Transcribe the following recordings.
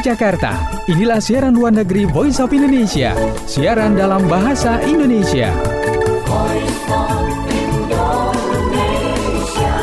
Dari Jakarta, inilah siaran luar negeri Voice of Indonesia, siaran dalam bahasa Indonesia. Voice of Indonesia.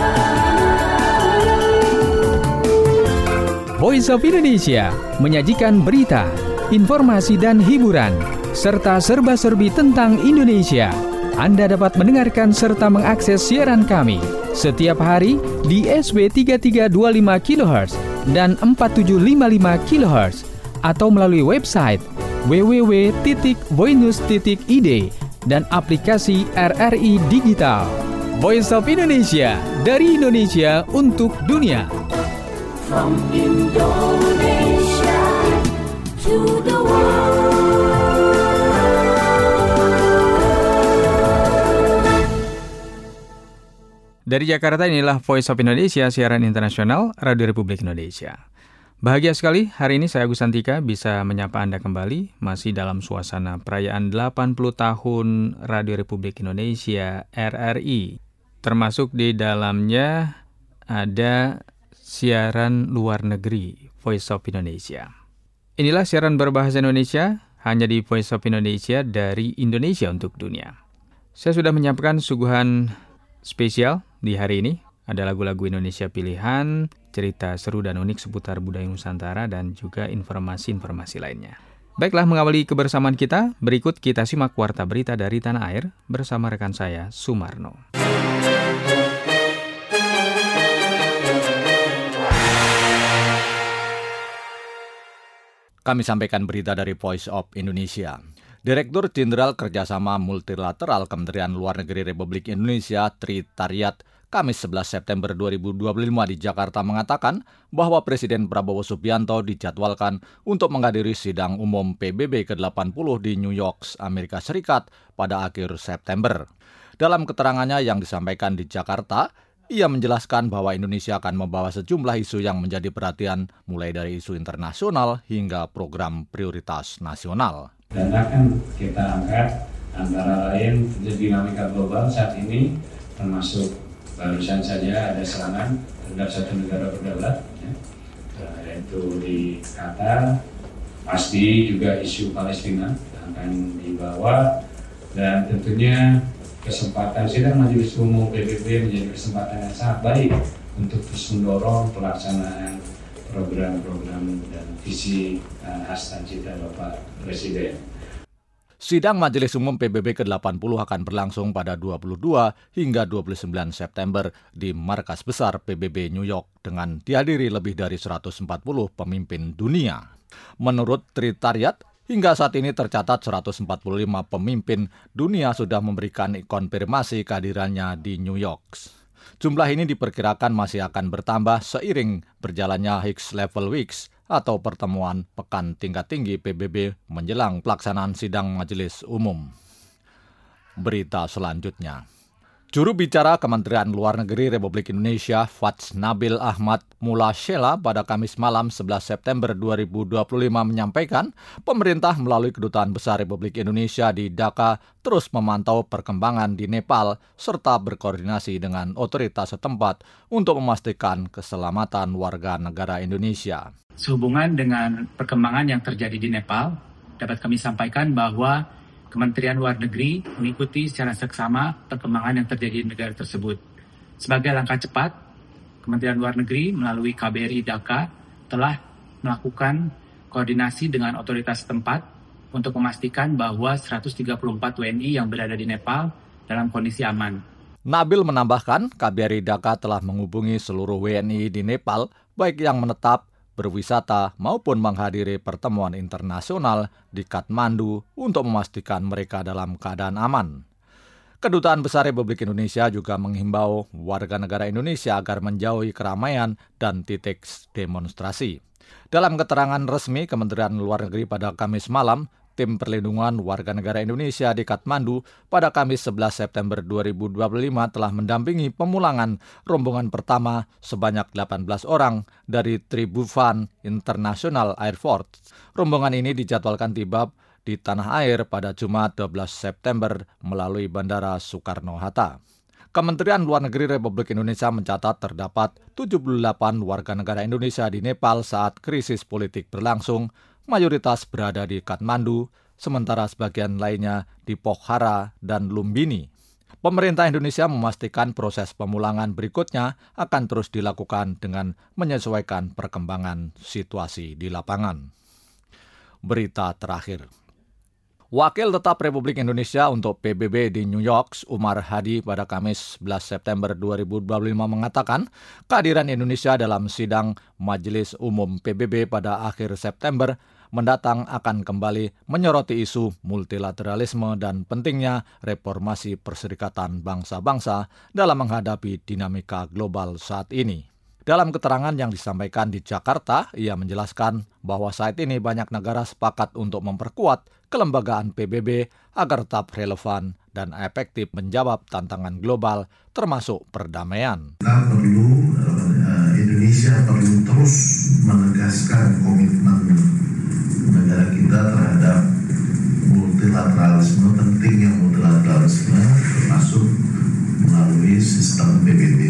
Voice of Indonesia menyajikan berita, informasi dan hiburan, serta serba-serbi tentang Indonesia. Anda dapat mendengarkan serta mengakses siaran kami setiap hari di SW 3325 kHz dan 4755 kHz atau melalui website www.voinews.id dan aplikasi RRI Digital. Voice of Indonesia, dari Indonesia untuk dunia. From Indonesia to the world. Dari Jakarta, inilah Voice of Indonesia, siaran internasional Radio Republik Indonesia. Bahagia sekali, hari ini saya Agus Santika bisa menyapa Anda kembali, masih dalam suasana perayaan 80 tahun Radio Republik Indonesia, RRI. Termasuk di dalamnya ada siaran luar negeri, Voice of Indonesia. Inilah siaran berbahasa Indonesia, hanya di Voice of Indonesia dari Indonesia untuk dunia. Saya sudah menyiapkan suguhan spesial di hari ini. Ada lagu-lagu Indonesia pilihan, cerita seru dan unik seputar budaya Nusantara, dan juga informasi-informasi lainnya. Baiklah, mengawali kebersamaan kita, berikut kita simak warta berita dari tanah air bersama rekan saya, Sumarno. Kami sampaikan berita dari Voice of Indonesia. Direktur Jenderal Kerjasama Multilateral Kementerian Luar Negeri Republik Indonesia, Tri Taryat, Kamis 11 September 2025 di Jakarta mengatakan bahwa Presiden Prabowo Subianto dijadwalkan untuk menghadiri sidang umum PBB ke-80 di New York, Amerika Serikat pada akhir September. Dalam keterangannya yang disampaikan di Jakarta, ia menjelaskan bahwa Indonesia akan membawa sejumlah isu yang menjadi perhatian mulai dari isu internasional hingga program prioritas nasional. Dan akan kita angkat antara lain dinamika global saat ini, termasuk barusan saja ada serangan terhadap satu negara berdaulat, yaitu di Qatar. Pasti juga isu Palestina akan dibawa, dan tentunya kesempatan sidang Majelis Umum PBB menjadi kesempatan yang sangat baik untuk terus mendorong pelaksanaan program-program dan visi hasta cita Bapak Presiden. Sidang Majelis Umum PBB ke-80 akan berlangsung pada 22 hingga 29 September di markas besar PBB New York dengan dihadiri lebih dari 140 pemimpin dunia. Menurut Tri Taryat, hingga saat ini tercatat 145 pemimpin dunia sudah memberikan konfirmasi kehadirannya di New York. Jumlah ini diperkirakan masih akan bertambah seiring berjalannya High Level Weeks atau pertemuan pekan tingkat tinggi PBB menjelang pelaksanaan sidang Majelis Umum. Berita selanjutnya. Juru bicara Kementerian Luar Negeri Republik Indonesia, Fats Nabil Ahmad Mulasela pada Kamis malam 11 September 2025 menyampaikan, pemerintah melalui Kedutaan Besar Republik Indonesia di Dhaka terus memantau perkembangan di Nepal serta berkoordinasi dengan otoritas setempat untuk memastikan keselamatan warga negara Indonesia. Sehubungan dengan perkembangan yang terjadi di Nepal, dapat kami sampaikan bahwa Kementerian Luar Negeri mengikuti secara seksama perkembangan yang terjadi di negara tersebut. Sebagai langkah cepat, Kementerian Luar Negeri melalui KBRI Dhaka telah melakukan koordinasi dengan otoritas setempat untuk memastikan bahwa 134 WNI yang berada di Nepal dalam kondisi aman. Nabil menambahkan, KBRI Dhaka telah menghubungi seluruh WNI di Nepal, baik yang menetap, berwisata maupun menghadiri pertemuan internasional di Kathmandu untuk memastikan mereka dalam keadaan aman. Kedutaan Besar Republik Indonesia juga menghimbau warga negara Indonesia agar menjauhi keramaian dan titik demonstrasi. Dalam keterangan resmi Kementerian Luar Negeri pada Kamis malam, Tim Perlindungan Warga Negara Indonesia di Kathmandu pada Kamis 11 September 2025 telah mendampingi pemulangan rombongan pertama sebanyak 18 orang dari Tribhuvan International Airport. Rombongan ini dijadwalkan tiba di tanah air pada Jumat 12 September melalui Bandara Soekarno-Hatta. Kementerian Luar Negeri Republik Indonesia mencatat terdapat 78 warga negara Indonesia di Nepal saat krisis politik berlangsung, mayoritas berada di Kathmandu, sementara sebagian lainnya di Pokhara dan Lumbini. Pemerintah Indonesia memastikan proses pemulangan berikutnya akan terus dilakukan dengan menyesuaikan perkembangan situasi di lapangan. Berita terakhir. Wakil Tetap Republik Indonesia untuk PBB di New York, Umar Hadi, pada Kamis 11 September 2025 mengatakan kehadiran Indonesia dalam sidang Majelis Umum PBB pada akhir September mendatang akan kembali menyoroti isu multilateralisme dan pentingnya reformasi Perserikatan Bangsa-Bangsa dalam menghadapi dinamika global saat ini. Dalam keterangan yang disampaikan di Jakarta, ia menjelaskan bahwa saat ini banyak negara sepakat untuk memperkuat kelembagaan PBB agar tetap relevan dan efektif menjawab tantangan global termasuk perdamaian. Indonesia perlu terus menegaskan komitmen negara kita terhadap multilateralisme, pentingnya multilateralisme termasuk melalui sistem PBB.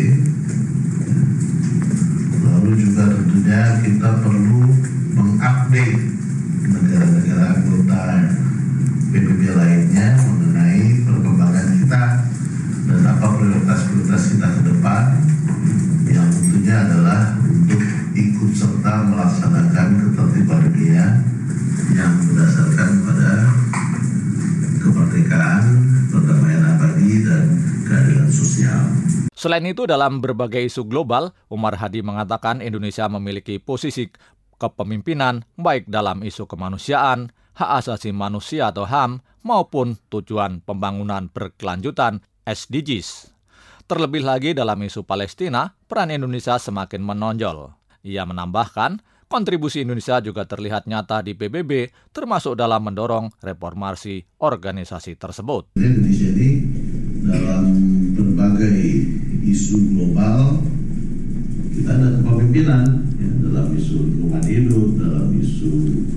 Lalu juga tentunya kita perlu mengupdate negara-negara anggota PBB lainnya mengenai perkembangan kita dan apa prioritas-prioritas kita ke depan, yang tentunya adalah untuk ikut serta melaksanakan ketertiban dunia yang berdasarkan pada kemerdekaan, perdamaian abadi, dan keadilan sosial. Selain itu, dalam berbagai isu global, Umar Hadi mengatakan Indonesia memiliki posisi kepemimpinan baik dalam isu kemanusiaan, hak asasi manusia atau HAM, maupun tujuan pembangunan berkelanjutan SDGs. Terlebih lagi dalam isu Palestina, peran Indonesia semakin menonjol. Ia menambahkan, kontribusi Indonesia juga terlihat nyata di PBB, termasuk dalam mendorong reformasi organisasi tersebut. Indonesia ini dalam berbagai isu global, kita ada kepemimpinan ya, dalam isu lingkungan hidup, dalam isu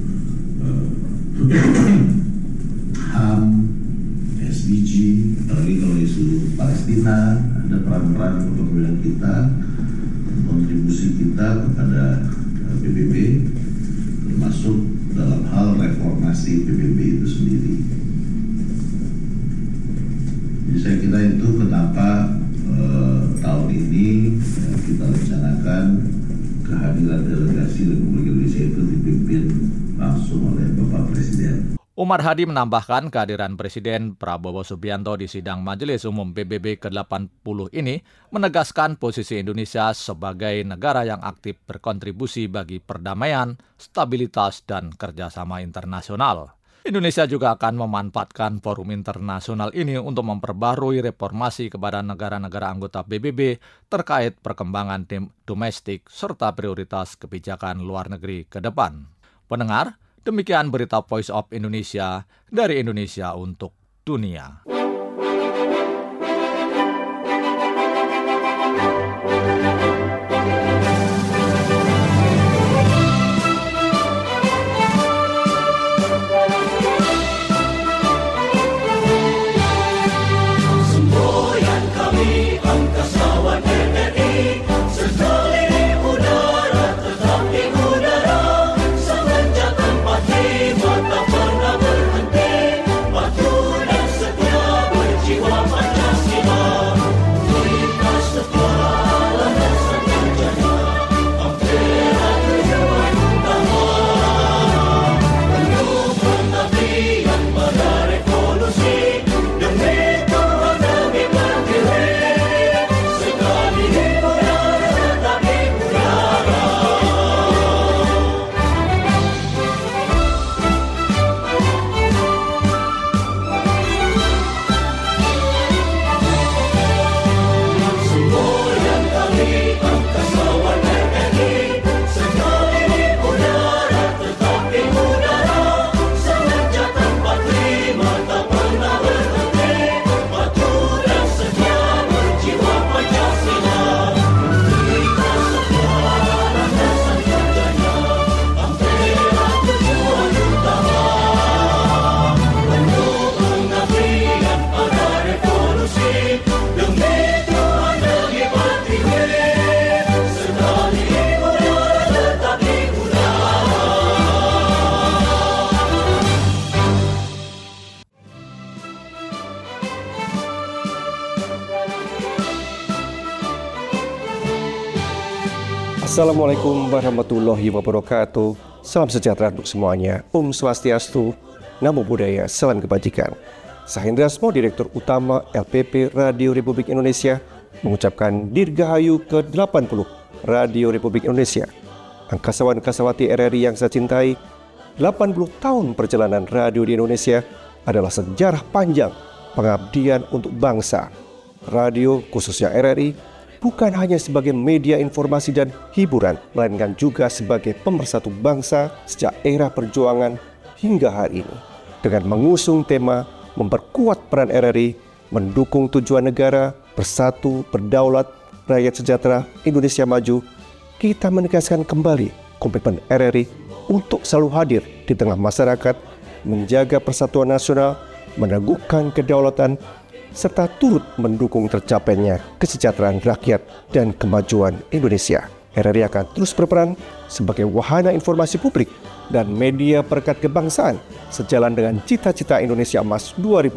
HAM, SDG, apalagi kalau isu Palestina, ada peran-peran kepemimpinan kita, kontribusi kita kepada PBB, termasuk dalam hal reformasi PBB itu sendiri. Jadi saya kira itu kenapa tahun ini kita rencanakan kehadiran delegasi Republik Indonesia itu dipimpin langsung oleh Bapak Presiden. Umar Hadi menambahkan kehadiran Presiden Prabowo Subianto di sidang Majelis Umum PBB ke-80 ini menegaskan posisi Indonesia sebagai negara yang aktif berkontribusi bagi perdamaian, stabilitas, dan kerjasama internasional. Indonesia juga akan memanfaatkan forum internasional ini untuk memperbarui reformasi kepada negara-negara anggota PBB terkait perkembangan domestik serta prioritas kebijakan luar negeri ke depan. Pendengar, demikian berita Voice of Indonesia dari Indonesia untuk dunia. Mata pernah berhenti, waktu dan setia Assalamualaikum warahmatullahi wabarakatuh. Salam sejahtera untuk semuanya. Om Swastiastu, Namo Buddhaya, salam kebajikan. Saya Hendra Asmo, Direktur Utama LPP Radio Republik Indonesia, mengucapkan Dirgahayu ke-80 Radio Republik Indonesia. Angkasawan-angkasawati RRI yang saya cintai, 80 tahun perjalanan radio di Indonesia adalah sejarah panjang pengabdian untuk bangsa. Radio, khususnya RRI, bukan hanya sebagai media informasi dan hiburan, melainkan juga sebagai pemersatu bangsa sejak era perjuangan hingga hari ini. Dengan mengusung tema memperkuat peran RRI, mendukung tujuan negara, bersatu, berdaulat, rakyat sejahtera, Indonesia maju, kita menegaskan kembali komitmen RRI untuk selalu hadir di tengah masyarakat, menjaga persatuan nasional, meneguhkan kedaulatan, serta turut mendukung tercapainya kesejahteraan rakyat dan kemajuan Indonesia. RRI akan terus berperan sebagai wahana informasi publik dan media perekat kebangsaan sejalan dengan cita-cita Indonesia Emas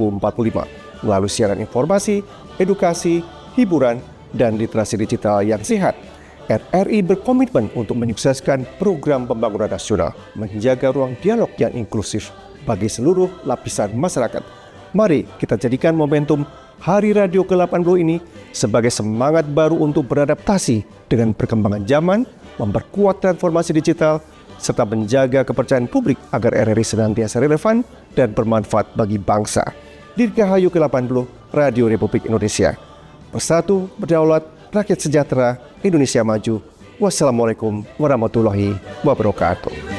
2045 melalui siaran informasi, edukasi, hiburan, dan literasi digital yang sehat. RRI berkomitmen untuk menyukseskan program pembangunan nasional, menjaga ruang dialog yang inklusif bagi seluruh lapisan masyarakat. Mari kita jadikan momentum Hari Radio ke-80 ini sebagai semangat baru untuk beradaptasi dengan perkembangan zaman, memperkuat transformasi digital, serta menjaga kepercayaan publik agar RRI senantiasa relevan dan bermanfaat bagi bangsa. Dirgahayu ke-80 Radio Republik Indonesia. Bersatu, berdaulat, rakyat sejahtera, Indonesia maju. Wassalamualaikum warahmatullahi wabarakatuh.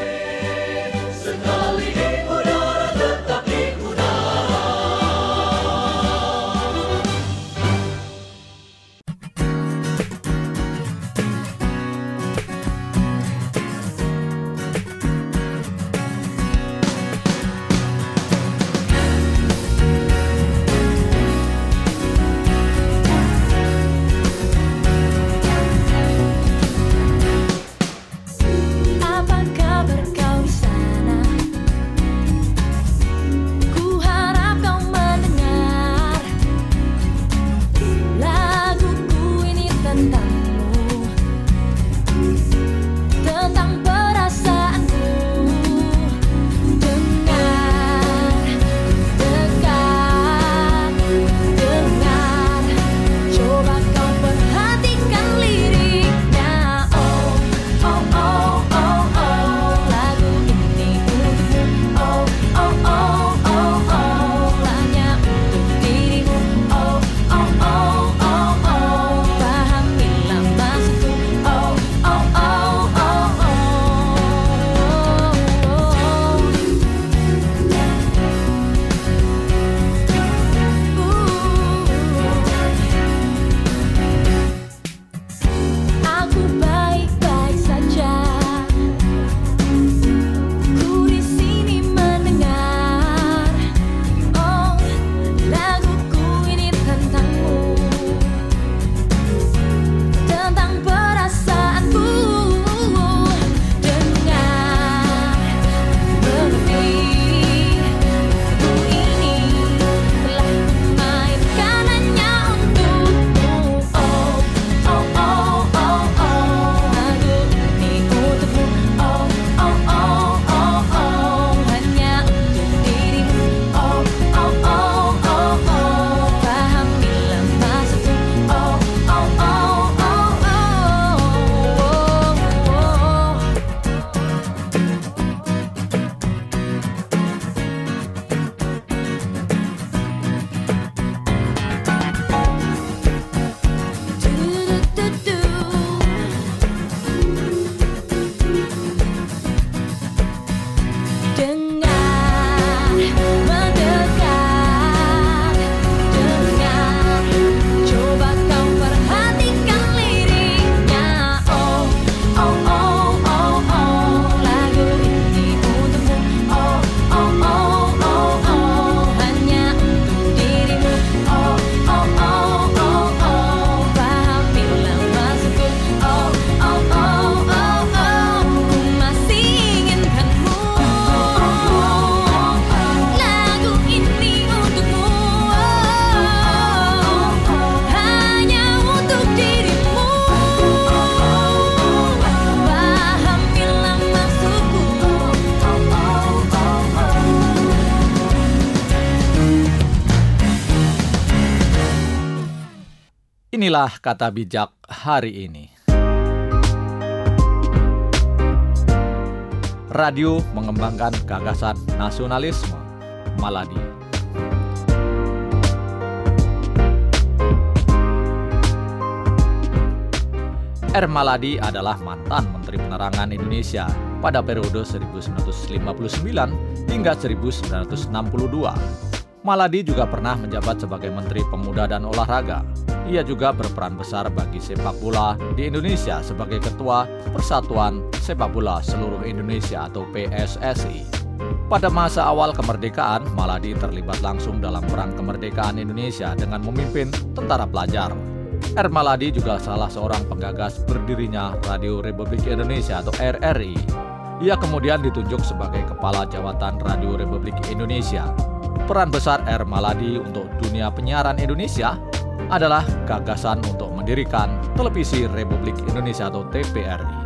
Apa Inilah kata bijak hari ini. Radio mengembangkan gagasan nasionalisme. Maladi. R. Maladi adalah mantan Menteri Penerangan Indonesia pada periode 1959 hingga 1962. Maladi juga pernah menjabat sebagai Menteri Pemuda dan Olahraga. Ia juga berperan besar bagi sepak bola di Indonesia sebagai Ketua Persatuan Sepak Bola Seluruh Indonesia atau PSSI. Pada masa awal kemerdekaan, Maladi terlibat langsung dalam Perang Kemerdekaan Indonesia dengan memimpin tentara pelajar. R. Maladi juga salah seorang penggagas berdirinya Radio Republik Indonesia atau RRI. Ia kemudian ditunjuk sebagai Kepala Jawatan Radio Republik Indonesia. Peran besar R. Maladi untuk dunia penyiaran Indonesia adalah gagasan untuk mendirikan Televisi Republik Indonesia atau TVRI.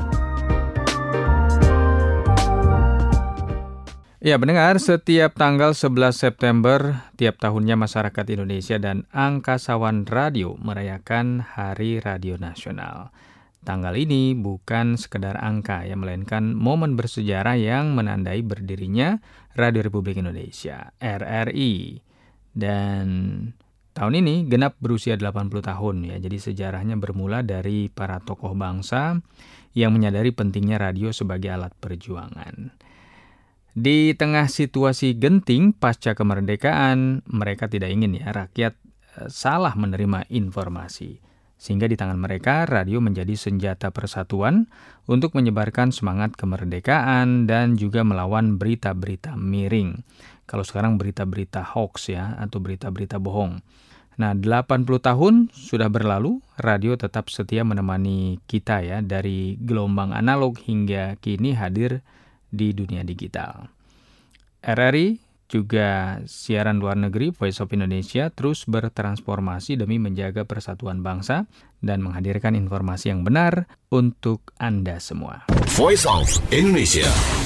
Ya, pendengar, setiap tanggal 11 September, tiap tahunnya masyarakat Indonesia dan Angkasawan Radio merayakan Hari Radio Nasional. Tanggal ini bukan sekedar angka, ya, melainkan momen bersejarah yang menandai berdirinya Radio Republik Indonesia, RRI. Dan tahun ini genap berusia 80 tahun, ya. Jadi sejarahnya bermula dari para tokoh bangsa yang menyadari pentingnya radio sebagai alat perjuangan. Di tengah situasi genting pasca kemerdekaan, mereka tidak ingin rakyat salah menerima informasi. Sehingga di tangan mereka, radio menjadi senjata persatuan untuk menyebarkan semangat kemerdekaan dan juga melawan berita-berita miring. Kalau sekarang berita-berita hoax atau berita-berita bohong. Nah, 80 tahun sudah berlalu, radio tetap setia menemani kita dari gelombang analog hingga kini hadir di dunia digital. RRI juga siaran luar negeri Voice of Indonesia terus bertransformasi demi menjaga persatuan bangsa dan menghadirkan informasi yang benar untuk Anda semua. Voice of Indonesia.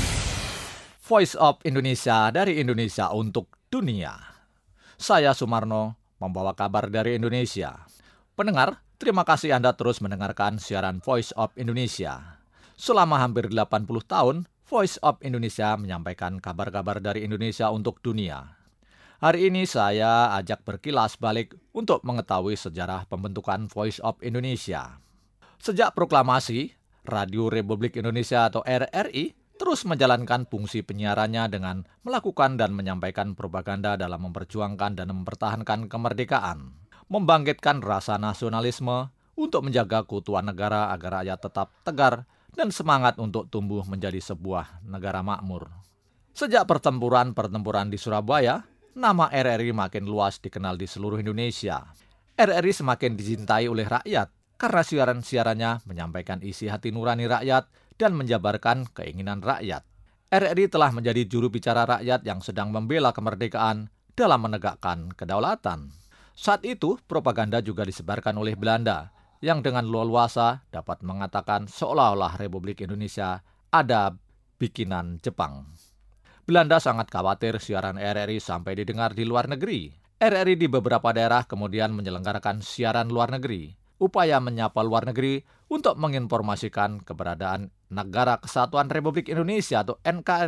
Voice of Indonesia dari Indonesia untuk dunia. Saya Sumarno membawa kabar dari Indonesia. Pendengar, terima kasih Anda terus mendengarkan siaran Voice of Indonesia. Selama hampir 80 tahun, Voice of Indonesia menyampaikan kabar-kabar dari Indonesia untuk dunia. Hari ini saya ajak berkilas balik untuk mengetahui sejarah pembentukan Voice of Indonesia. Sejak proklamasi, Radio Republik Indonesia atau RRI terus menjalankan fungsi penyiarannya dengan melakukan dan menyampaikan propaganda dalam memperjuangkan dan mempertahankan kemerdekaan, membangkitkan rasa nasionalisme untuk menjaga keutuhan negara agar rakyat tetap tegar dan semangat untuk tumbuh menjadi sebuah negara makmur. Sejak pertempuran di Surabaya, nama RRI makin luas dikenal di seluruh Indonesia. RRI semakin dicintai oleh rakyat karena siaran-siarannya menyampaikan isi hati nurani rakyat dan menjabarkan keinginan rakyat. RRI telah menjadi juru bicara rakyat yang sedang membela kemerdekaan dalam menegakkan kedaulatan. Saat itu, propaganda juga disebarkan oleh Belanda, yang dengan leluasa dapat mengatakan seolah-olah Republik Indonesia ada bikinan Jepang. Belanda sangat khawatir siaran RRI sampai didengar di luar negeri. RRI di beberapa daerah kemudian menyelenggarakan siaran luar negeri, upaya menyapa luar negeri untuk menginformasikan keberadaan Negara Kesatuan Republik Indonesia atau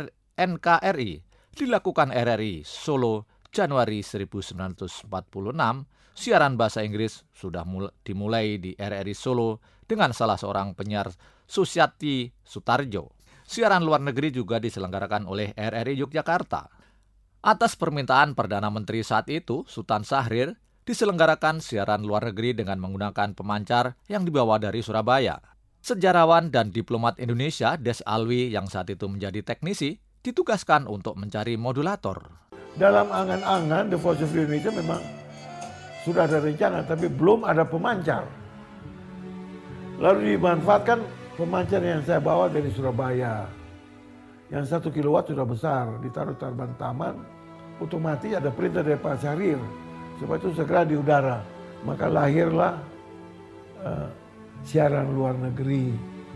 NKRI. Dilakukan RRI Solo Januari 1946. Siaran bahasa Inggris sudah dimulai di RRI Solo dengan salah seorang penyiar Susiati Sutarjo. Siaran luar negeri juga diselenggarakan oleh RRI Yogyakarta. Atas permintaan Perdana Menteri saat itu, Sultan Syahrir, diselenggarakan siaran luar negeri dengan menggunakan pemancar yang dibawa dari Surabaya. Sejarawan dan diplomat Indonesia Des Alwi yang saat itu menjadi teknisi ditugaskan untuk mencari modulator. Dalam angan-angan The Voice of Indonesia memang sudah ada rencana, tapi belum ada pemancar. Lalu dimanfaatkan pemancar yang saya bawa dari Surabaya. Yang 1 kilowatt sudah besar, ditaruh terbang taman, otomatis ada perintah dari Pak Syahrir, supaya itu segera di udara. Maka lahirlah siaran luar negeri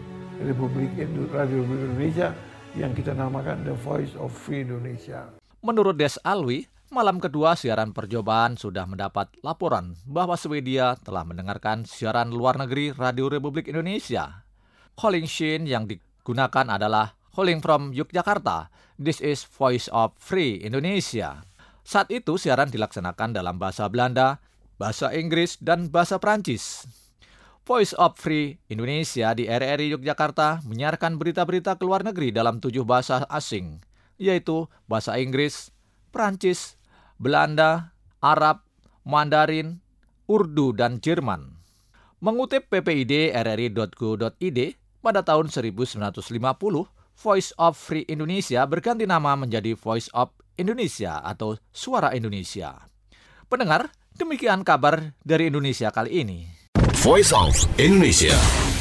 Radio Republik Indonesia yang kita namakan The Voice of Free Indonesia. Menurut Des Alwi, Malam kedua siaran percobaan sudah mendapat laporan bahwa Swedia telah mendengarkan siaran luar negeri Radio Republik Indonesia. Calling Sheen yang digunakan adalah Calling from Yogyakarta. This is Voice of Free Indonesia. Saat itu siaran dilaksanakan dalam bahasa Belanda, bahasa Inggris, dan bahasa Prancis. Voice of Free Indonesia di RRI Yogyakarta menyiarkan berita-berita ke luar negeri dalam 7 bahasa asing, yaitu bahasa Inggris, Prancis, Belanda, Arab, Mandarin, Urdu, dan Jerman. Mengutip PPID rri.go.id, pada tahun 1950, Voice of Free Indonesia berganti nama menjadi Voice of Indonesia atau Suara Indonesia. Pendengar, demikian kabar dari Indonesia kali ini. Voice of Indonesia.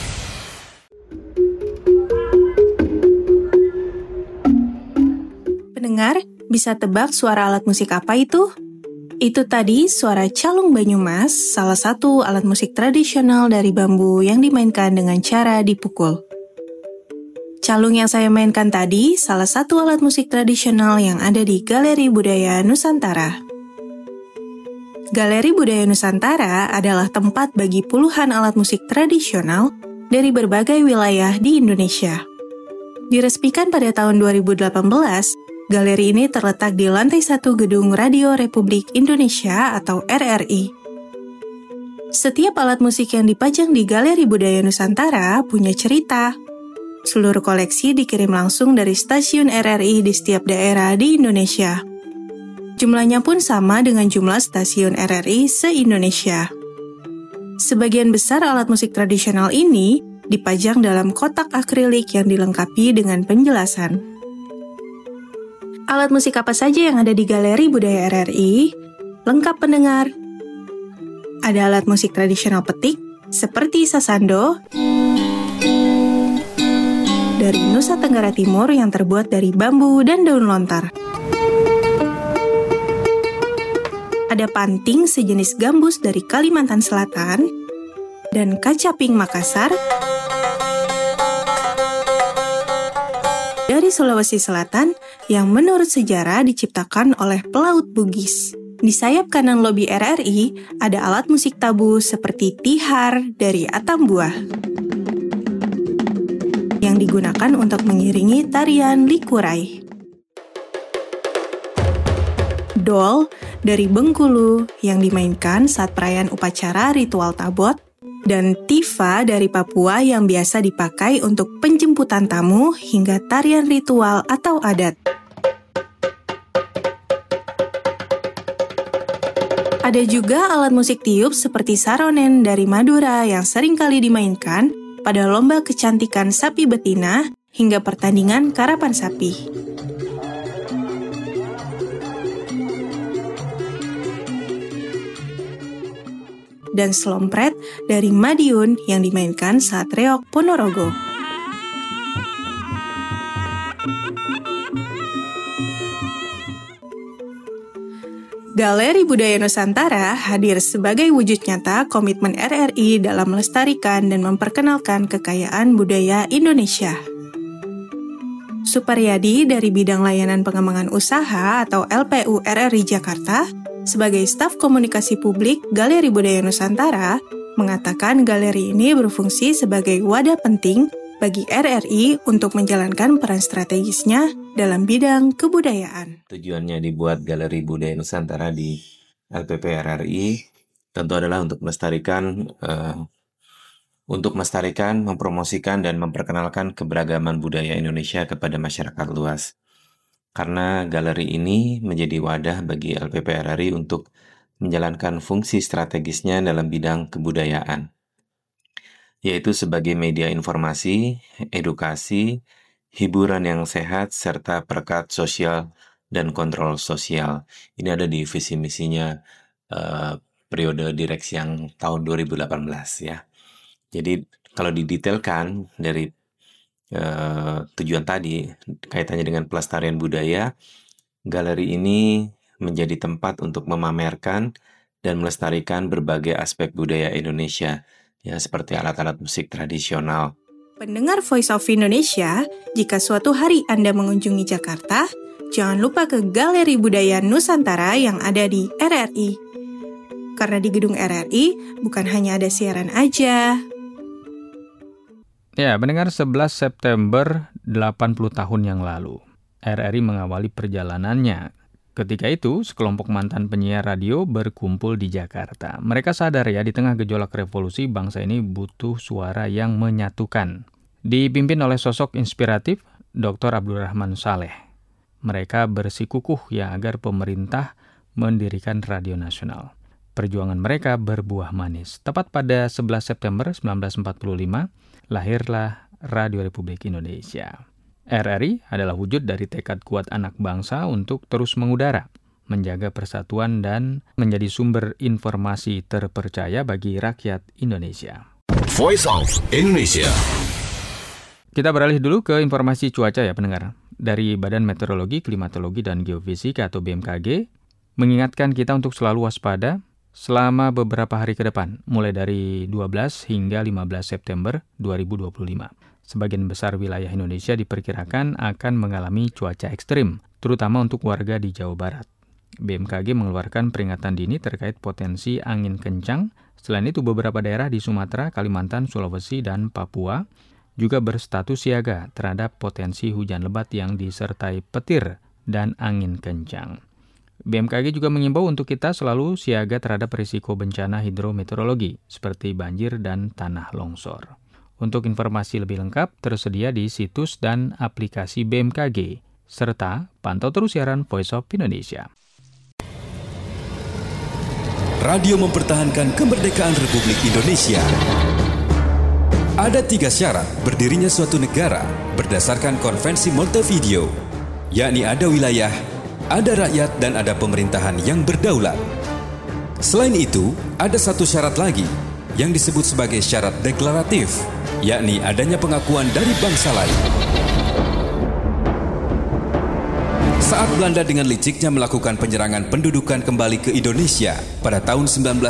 Pendengar, bisa tebak suara alat musik apa itu? Itu tadi suara calung Banyumas, salah satu alat musik tradisional dari bambu yang dimainkan dengan cara dipukul. Calung yang saya mainkan tadi salah satu alat musik tradisional yang ada di Galeri Budaya Nusantara. Galeri Budaya Nusantara adalah tempat bagi puluhan alat musik tradisional dari berbagai wilayah di Indonesia. Diresmikan pada tahun 2018, galeri ini terletak di lantai 1 gedung Radio Republik Indonesia atau RRI. Setiap alat musik yang dipajang di Galeri Budaya Nusantara punya cerita. Seluruh koleksi dikirim langsung dari stasiun RRI di setiap daerah di Indonesia. Jumlahnya pun sama dengan jumlah stasiun RRI se-Indonesia. Sebagian besar alat musik tradisional ini dipajang dalam kotak akrilik yang dilengkapi dengan penjelasan. Alat musik apa saja yang ada di Galeri Budaya RRI? Lengkap pendengar. Ada alat musik tradisional petik seperti sasando dari Nusa Tenggara Timur yang terbuat dari bambu dan daun lontar. Ada panting sejenis gambus dari Kalimantan Selatan dan kacaping Makassar dari Sulawesi Selatan yang menurut sejarah diciptakan oleh pelaut Bugis. Di sayap kanan lobi RRI ada alat musik tabu seperti tihar dari Atambua yang digunakan untuk mengiringi tarian likurai. Dol dari Bengkulu yang dimainkan saat perayaan upacara ritual tabot, dan tifa dari Papua yang biasa dipakai untuk penjemputan tamu hingga tarian ritual atau adat. Ada juga alat musik tiup seperti saronen dari Madura yang sering kali dimainkan pada lomba kecantikan sapi betina hingga pertandingan karapan sapi. Dan slompret dari Madiun yang dimainkan saat reog Ponorogo. Galeri Budaya Nusantara hadir sebagai wujud nyata komitmen RRI dalam melestarikan dan memperkenalkan kekayaan budaya Indonesia. Suparyadi dari Bidang Layanan Pengembangan Usaha atau LPU RRI Jakarta sebagai staf komunikasi publik Galeri Budaya Nusantara mengatakan galeri ini berfungsi sebagai wadah penting bagi RRI untuk menjalankan peran strategisnya dalam bidang kebudayaan. Tujuannya dibuat Galeri Budaya Nusantara di LPP RRI tentu adalah untuk melestarikan, mempromosikan, dan memperkenalkan keberagaman budaya Indonesia kepada masyarakat luas. Karena galeri ini menjadi wadah bagi LPP RRI untuk menjalankan fungsi strategisnya dalam bidang kebudayaan, yaitu sebagai media informasi, edukasi, hiburan yang sehat, serta perekat sosial dan kontrol sosial. Ini ada di visi misinya periode direksi yang tahun 2018 ya. Jadi kalau didetailkan dari tujuan tadi kaitannya dengan pelestarian budaya, galeri ini menjadi tempat untuk memamerkan dan melestarikan berbagai aspek budaya Indonesia, ya seperti alat-alat musik tradisional. Pendengar Voice of Indonesia, jika suatu hari Anda mengunjungi Jakarta, jangan lupa ke Galeri Budaya Nusantara yang ada di RRI. Karena di gedung RRI bukan hanya ada siaran aja. Ya, mendengar 11 September 80 tahun yang lalu, RRI mengawali perjalanannya. Ketika itu, sekelompok mantan penyiar radio berkumpul di Jakarta. Mereka sadar ya, di tengah gejolak revolusi, bangsa ini butuh suara yang menyatukan. Dipimpin oleh sosok inspiratif, Dr. Abdurrahman Saleh. Mereka bersikukuh ya agar pemerintah mendirikan Radio Nasional. Perjuangan mereka berbuah manis. Tepat pada 11 September 1945, lahirlah Radio Republik Indonesia. RRI adalah wujud dari tekad kuat anak bangsa untuk terus mengudara, menjaga persatuan dan menjadi sumber informasi terpercaya bagi rakyat Indonesia. Voice of Indonesia. Kita beralih dulu ke informasi cuaca ya pendengar. Dari Badan Meteorologi, Klimatologi, dan Geofisika atau BMKG, mengingatkan kita untuk selalu waspada selama beberapa hari ke depan, mulai dari 12 hingga 15 September 2025. Sebagian besar wilayah Indonesia diperkirakan akan mengalami cuaca ekstrim, terutama untuk warga di Jawa Barat. BMKG mengeluarkan peringatan dini terkait potensi angin kencang. Selain itu, beberapa daerah di Sumatera, Kalimantan, Sulawesi, dan Papua juga berstatus siaga terhadap potensi hujan lebat yang disertai petir dan angin kencang. BMKG juga mengimbau untuk kita selalu siaga terhadap risiko bencana hidrometeorologi, seperti banjir dan tanah longsor. Untuk informasi lebih lengkap, tersedia di situs dan aplikasi BMKG, serta pantau terus siaran Voice of Indonesia. Radio mempertahankan kemerdekaan Republik Indonesia. Ada 3 syarat berdirinya suatu negara berdasarkan Konvensi Montevideo, yakni ada wilayah, ada rakyat, dan ada pemerintahan yang berdaulat. Selain itu, ada satu syarat lagi yang disebut sebagai syarat deklaratif, yakni adanya pengakuan dari bangsa lain. Saat Belanda dengan liciknya melakukan penyerangan pendudukan kembali ke Indonesia pada tahun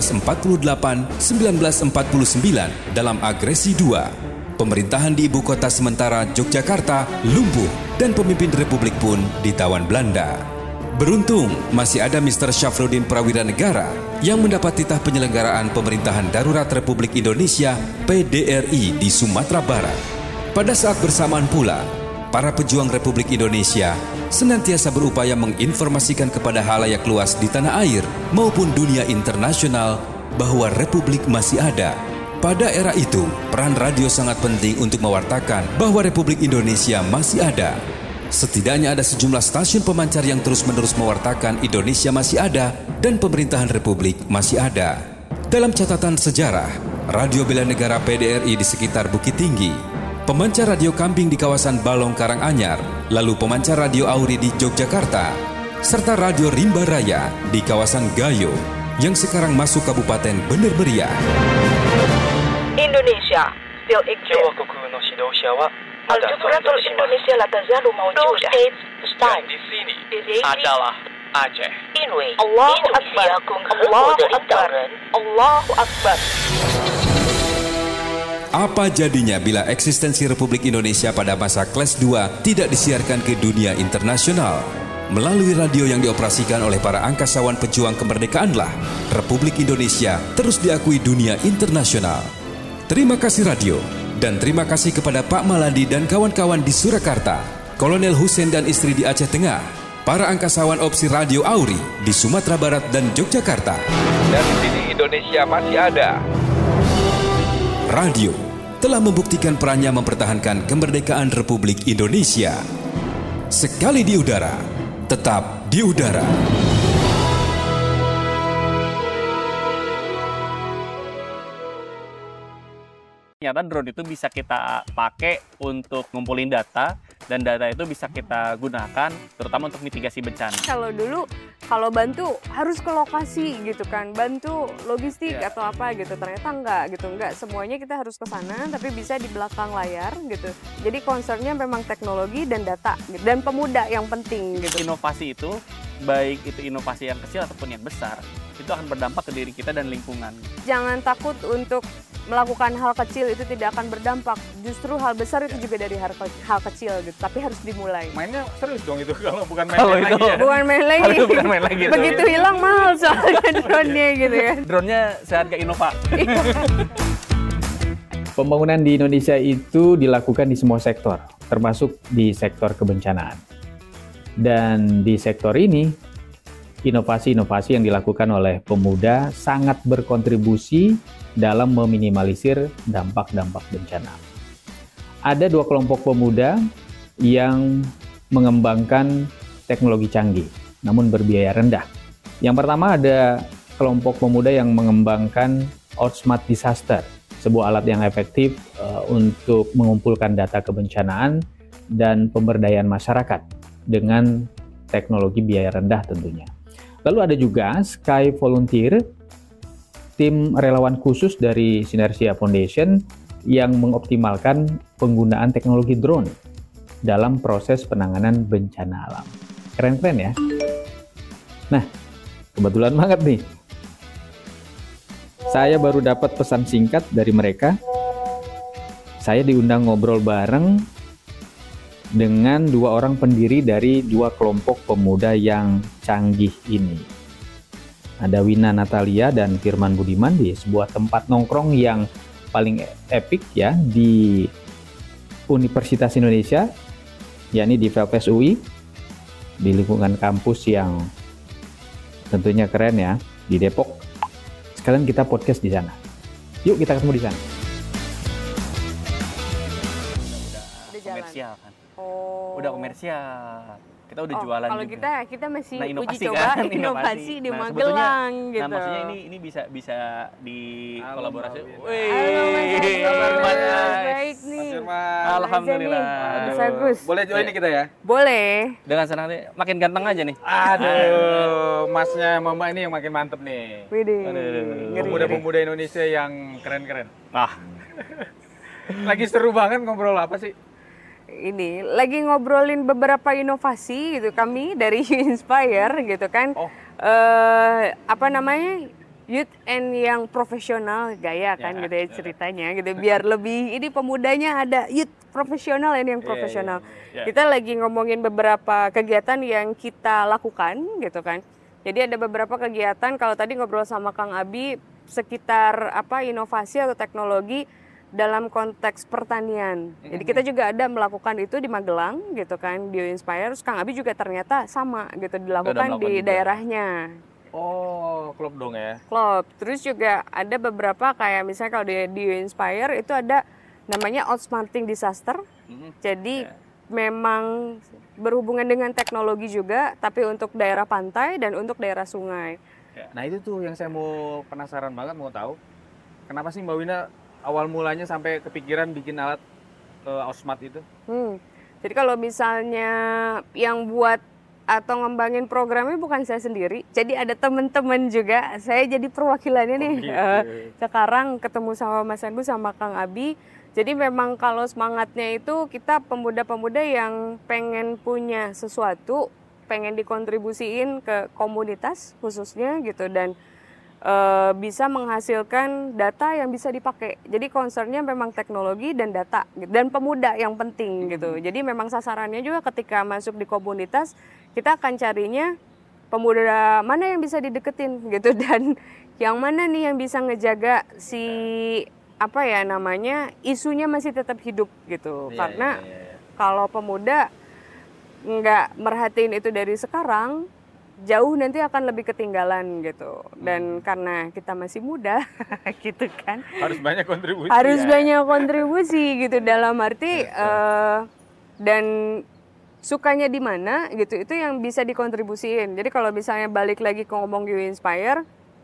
1948-1949 dalam agresi 2, pemerintahan di ibu kota sementara Yogyakarta lumpuh dan pemimpin republik pun ditawan Belanda. Beruntung masih ada Mr. Syafruddin Prawira Negara yang mendapat titah penyelenggaraan pemerintahan darurat Republik Indonesia PDRI di Sumatera Barat. Pada saat bersamaan pula, para pejuang Republik Indonesia senantiasa berupaya menginformasikan kepada halayak luas di tanah air maupun dunia internasional bahwa Republik masih ada. Pada era itu, peran radio sangat penting untuk mewartakan bahwa Republik Indonesia masih ada. Setidaknya ada sejumlah stasiun pemancar yang terus-menerus mewartakan Indonesia masih ada dan pemerintahan Republik masih ada. Dalam catatan sejarah, Radio Bela Negara PDRI di sekitar Bukit Tinggi, pemancar radio Kambing di kawasan Balong Karanganyar, lalu pemancar radio Auri di Yogyakarta, serta Radio Rimba Raya di kawasan Gayo yang sekarang masuk Kabupaten Bener Meriah. Indonesia still exists. Al-Jumhuriyatul Indonesia la tazalu mawjudah. Dan di sini adalah Aceh. Inwe. Allahu Akbar. Allahu Akbar. Allahu Akbar. Apa jadinya bila eksistensi Republik Indonesia pada masa kelas 2 tidak disiarkan ke dunia internasional? Melalui radio yang dioperasikan oleh para angkasawan pejuang kemerdekaanlah Republik Indonesia terus diakui dunia internasional. Terima kasih radio. Dan terima kasih kepada Pak Malandi dan kawan-kawan di Surakarta, Kolonel Hussein dan istri di Aceh Tengah, para angkasawan opsi Radio Auri di Sumatera Barat dan Yogyakarta. Dan di sini Indonesia masih ada. Radio telah membuktikan perannya mempertahankan kemerdekaan Republik Indonesia. Sekali di udara, tetap di udara. Ternyata drone itu bisa kita pakai untuk ngumpulin data, dan data itu bisa kita gunakan terutama untuk mitigasi bencana. Kalau dulu kalau bantu harus ke lokasi gitu kan, bantu logistik atau apa gitu, ternyata enggak semuanya kita harus ke sana, tapi bisa di belakang layar gitu. Jadi concernnya memang teknologi dan data gitu, dan pemuda yang penting gitu. Inovasi itu baik itu inovasi yang kecil ataupun yang besar, itu akan berdampak ke diri kita dan lingkungan. Jangan takut untuk melakukan hal kecil itu tidak akan berdampak. Justru hal besar itu juga dari hal kecil gitu. Tapi harus dimulai. Mainnya serius dong itu kalau bukan Kalau main-main itu- lagi ya. Bukan main lagi. Bukan main lagi itu. Begitu hilang mahal soalnya drone-nya gitu ya. Drone-nya seharga Innova. Pembangunan di Indonesia itu dilakukan di semua sektor, termasuk di sektor kebencanaan. Dan di sektor ini, inovasi-inovasi yang dilakukan oleh pemuda sangat berkontribusi dalam meminimalisir dampak-dampak bencana. Ada 2 kelompok pemuda yang mengembangkan teknologi canggih, namun berbiaya rendah. Yang pertama ada kelompok pemuda yang mengembangkan Outsmart Disaster, sebuah alat yang efektif untuk mengumpulkan data kebencanaan dan pemberdayaan masyarakat dengan teknologi biaya rendah tentunya. Lalu ada juga Sky Volunteer, tim relawan khusus dari Sinergia Foundation yang mengoptimalkan penggunaan teknologi drone dalam proses penanganan bencana alam. Keren-keren ya. Nah, kebetulan banget nih. Saya baru dapat pesan singkat dari mereka. Saya diundang ngobrol bareng dengan 2 orang pendiri dari 2 kelompok pemuda yang canggih ini. Ada Wina Natalia dan Firman Budiman di sebuah tempat nongkrong yang paling epic ya di Universitas Indonesia, yakni di Velves UI, di lingkungan kampus yang tentunya keren ya, di Depok. Sekalian kita podcast di sana. Yuk kita ketemu di sana. Komersial kan. Oh. Udah komersial. Kita udah jualan Kalau juga. kita masih Nah, uji inovasi coba kan, inovasi di Nah, Magelang sebetulnya- gitu. Nah, maksudnya ini bisa di kolaborasi. Halo Mas Agus, baik nih. Alhamdulillah. Mas Agus. Boleh join nih kita ya? Boleh. Dengan senang hati, makin ganteng aja nih. Aduh, masnya Mama ini yang makin mantep nih. Widih. Pemuda-pemuda Indonesia yang keren-keren. Ah. Lagi seru banget ngobrol apa sih? Ini lagi ngobrolin beberapa inovasi gitu kami dari Inspire gitu kan. Apa namanya? Youth and yang profesional gaya kan gitu ya ceritanya gitu biar lebih ini pemudanya ada youth profesional dan yang profesional. Kita lagi ngomongin beberapa kegiatan yang kita lakukan gitu kan. Jadi ada beberapa kegiatan kalau tadi ngobrol sama Kang Abi sekitar apa inovasi atau teknologi dalam konteks pertanian. Jadi kita juga ada melakukan itu di Magelang gitu kan, di Inspire. Kang Abi juga ternyata sama gitu dilakukan di daerahnya. Oh, klub dong ya? Klub. Terus juga ada beberapa kayak misalnya kalau di Inspire itu ada namanya Outsmarting Disaster. Jadi memang berhubungan dengan teknologi juga, tapi untuk daerah pantai dan untuk daerah sungai. Nah itu tuh yang saya mau penasaran banget mau tahu. Kenapa sih Mbak Wina awal mulanya sampai kepikiran bikin alat Outsmart itu? Jadi kalau misalnya yang buat atau ngembangin programnya bukan saya sendiri. Jadi ada teman-teman juga. Saya jadi perwakilannya nih. Sekarang ketemu sama Mas Agus sama Kang Abi. Jadi memang kalau semangatnya itu kita pemuda-pemuda yang pengen punya sesuatu, pengen dikontribusiin ke komunitas khususnya gitu dan bisa menghasilkan data yang bisa dipakai. Jadi concernnya memang teknologi dan data dan pemuda yang penting gitu. Jadi memang sasarannya juga ketika masuk di komunitas kita akan carinya pemuda mana yang bisa dideketin gitu dan yang mana nih yang bisa ngejaga si apa ya namanya isunya masih tetap hidup gitu. Karena kalau pemuda nggak merhatiin itu dari sekarang jauh nanti akan lebih ketinggalan gitu dan karena kita masih muda gitu kan harus banyak kontribusi banyak kontribusi gitu dalam arti dan sukanya di mana gitu itu yang bisa dikontribusiin. Jadi kalau misalnya balik lagi ke ngomong You Inspire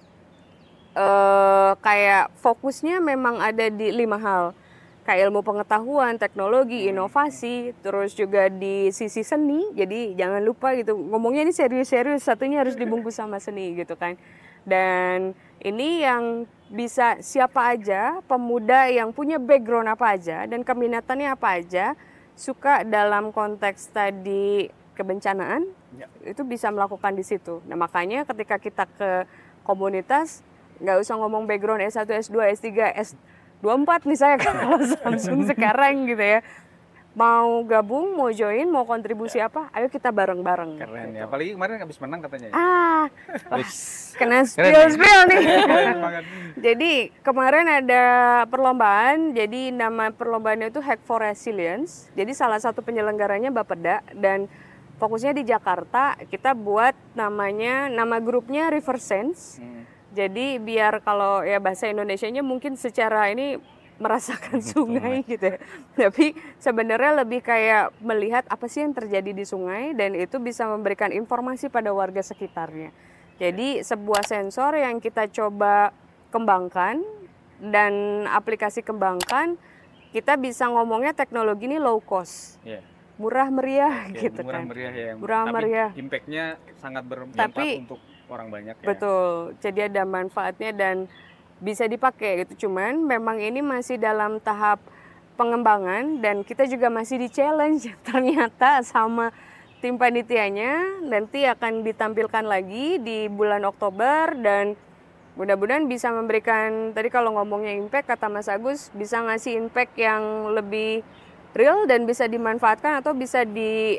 kayak fokusnya memang ada di 5 hal. Kayak ilmu pengetahuan, teknologi, inovasi, terus juga di sisi seni. Jadi jangan lupa gitu, ngomongnya ini serius-serius, satunya harus dibungkus sama seni gitu kan. Dan ini yang bisa siapa aja, pemuda yang punya background apa aja dan keminatannya apa aja, suka dalam konteks tadi kebencanaan, itu bisa melakukan di situ. Nah makanya ketika kita ke komunitas, nggak usah ngomong background S1, S2, S3, 24 misalnya kalau Samsung sekarang gitu ya. Mau gabung, mau join, mau kontribusi apa, ayo kita bareng-bareng. Keren ya, apalagi kemarin habis menang katanya. Wah, kena spill nih. Jadi kemarin ada perlombaan, jadi nama perlombaannya itu Hack for Resilience. Jadi salah satu penyelenggaranya Bapeda dan fokusnya di Jakarta. Kita buat nama grupnya River Sense. Jadi biar kalau ya bahasa Indonesianya mungkin secara ini merasakan sungai gitu ya. Tapi sebenarnya lebih kayak melihat apa sih yang terjadi di sungai dan itu bisa memberikan informasi pada warga sekitarnya. Jadi sebuah sensor yang kita coba kembangkan dan aplikasi kembangkan, kita bisa ngomongnya teknologi ini low cost. Murah meriah gitu murah kan. Meriah ya. Murah meriah. Impact-nya sangat bermanfaat untuk orang banyak ya. Betul. Jadi ada manfaatnya dan bisa dipakai gitu, cuman memang ini masih dalam tahap pengembangan dan kita juga masih di challenge ternyata sama tim panitianya. Nanti akan ditampilkan lagi di bulan Oktober dan mudah-mudahan bisa memberikan, tadi kalau ngomongnya impact kata Mas Agus, bisa ngasih impact yang lebih real dan bisa dimanfaatkan atau bisa di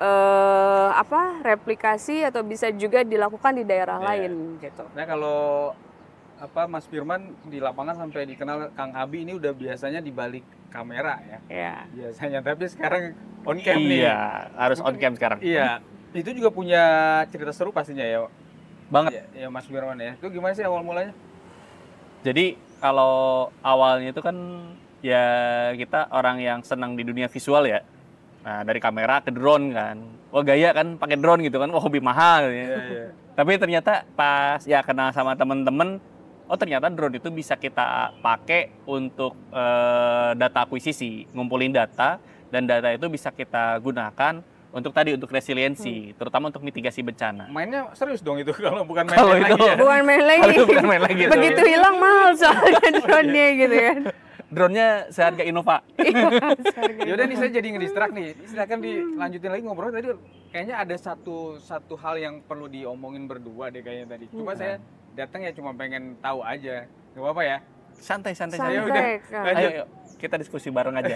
replikasi atau bisa juga dilakukan di daerah lain gitu. Nah kalau Mas Firman di lapangan sampai dikenal Kang Abi ini udah biasanya di balik kamera ya. Iya. Biasanya, tapi sekarang on cam nih. Iya, harus on cam sekarang. Iya. Itu juga punya cerita seru pastinya ya. Banget. Ya Mas Firman ya. Itu gimana sih awal mulanya? Jadi kalau awalnya itu kan ya kita orang yang senang di dunia visual ya. Nah, dari kamera ke drone kan. Wah, gaya kan pakai drone gitu kan. Wah, hobi mahal ya. Iya. Tapi ternyata pas ya kenal sama temen-temen, oh ternyata drone itu bisa kita pakai untuk data akuisisi, ngumpulin data, dan data itu bisa kita gunakan untuk resiliensi, terutama untuk mitigasi bencana. Mainnya serius dong itu kalau bukan main Kalau lagi itu ya. Bukan main lagi. Bukan main lagi. Begitu hilang mahal soalnya drone-nya gitu kan. Drone-nya seharga Innova. Yaudah nih saya jadi ngedistract nih. Silakan dilanjutin lagi ngobrol. Tadi kayaknya ada satu hal yang perlu diomongin berdua deh kayaknya tadi. Cuma saya datang ya cuma pengen tahu aja. Gak apa-apa ya? Santai. Saya udah Ayo, kita diskusi bareng aja.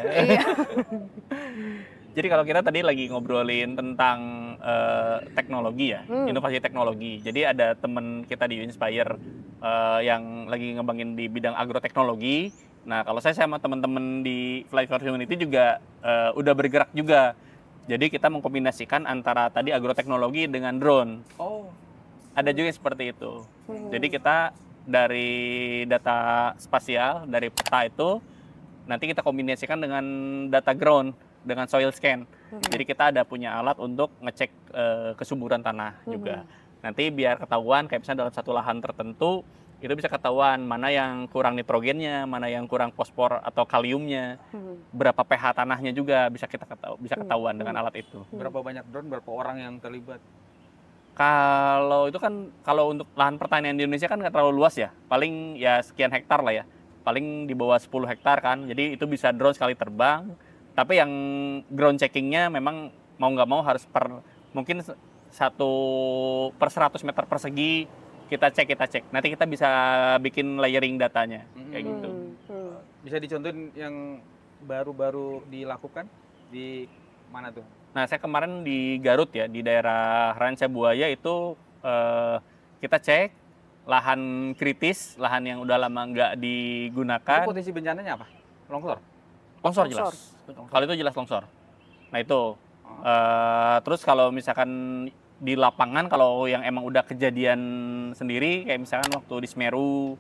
Jadi kalau kita tadi lagi ngobrolin tentang teknologi ya, inovasi teknologi. Jadi ada teman kita di Inspire yang lagi ngembangin di bidang agroteknologi. Nah, kalau saya sama teman-teman di Fly for Humanity juga udah bergerak juga. Jadi kita mengkombinasikan antara tadi agroteknologi dengan drone. Oh. Ada juga yang seperti itu. Jadi kita dari data spasial, dari peta itu, nanti kita kombinasikan dengan data ground, dengan soil scan. Jadi kita ada punya alat untuk ngecek kesuburan tanah juga. Nanti biar ketahuan, kayak misalnya dalam satu lahan tertentu, itu bisa ketahuan mana yang kurang nitrogennya, mana yang kurang fosfor atau kaliumnya, berapa pH tanahnya juga bisa ketahuan dengan alat itu. Berapa banyak drone, berapa orang yang terlibat? Kalau itu kan, kalau untuk lahan pertanian di Indonesia kan nggak terlalu luas ya, paling ya sekian hektar lah ya, paling di bawah 10 hektar kan, jadi itu bisa drone sekali terbang, tapi yang ground checkingnya memang mau nggak mau harus mungkin 1/100 meter persegi kita cek. Nanti kita bisa bikin layering datanya kayak gitu. Bisa dicontohin yang baru-baru dilakukan di mana tuh? Nah, saya kemarin di Garut ya, di daerah Ranca Buaya itu kita cek lahan kritis, lahan yang udah lama nggak digunakan. Itu potensi bencananya apa? Longsor? Longsor jelas. Kalau itu jelas longsor. Nah itu. Terus kalau misalkan di lapangan, kalau yang emang udah kejadian sendiri, kayak misalkan waktu di Semeru,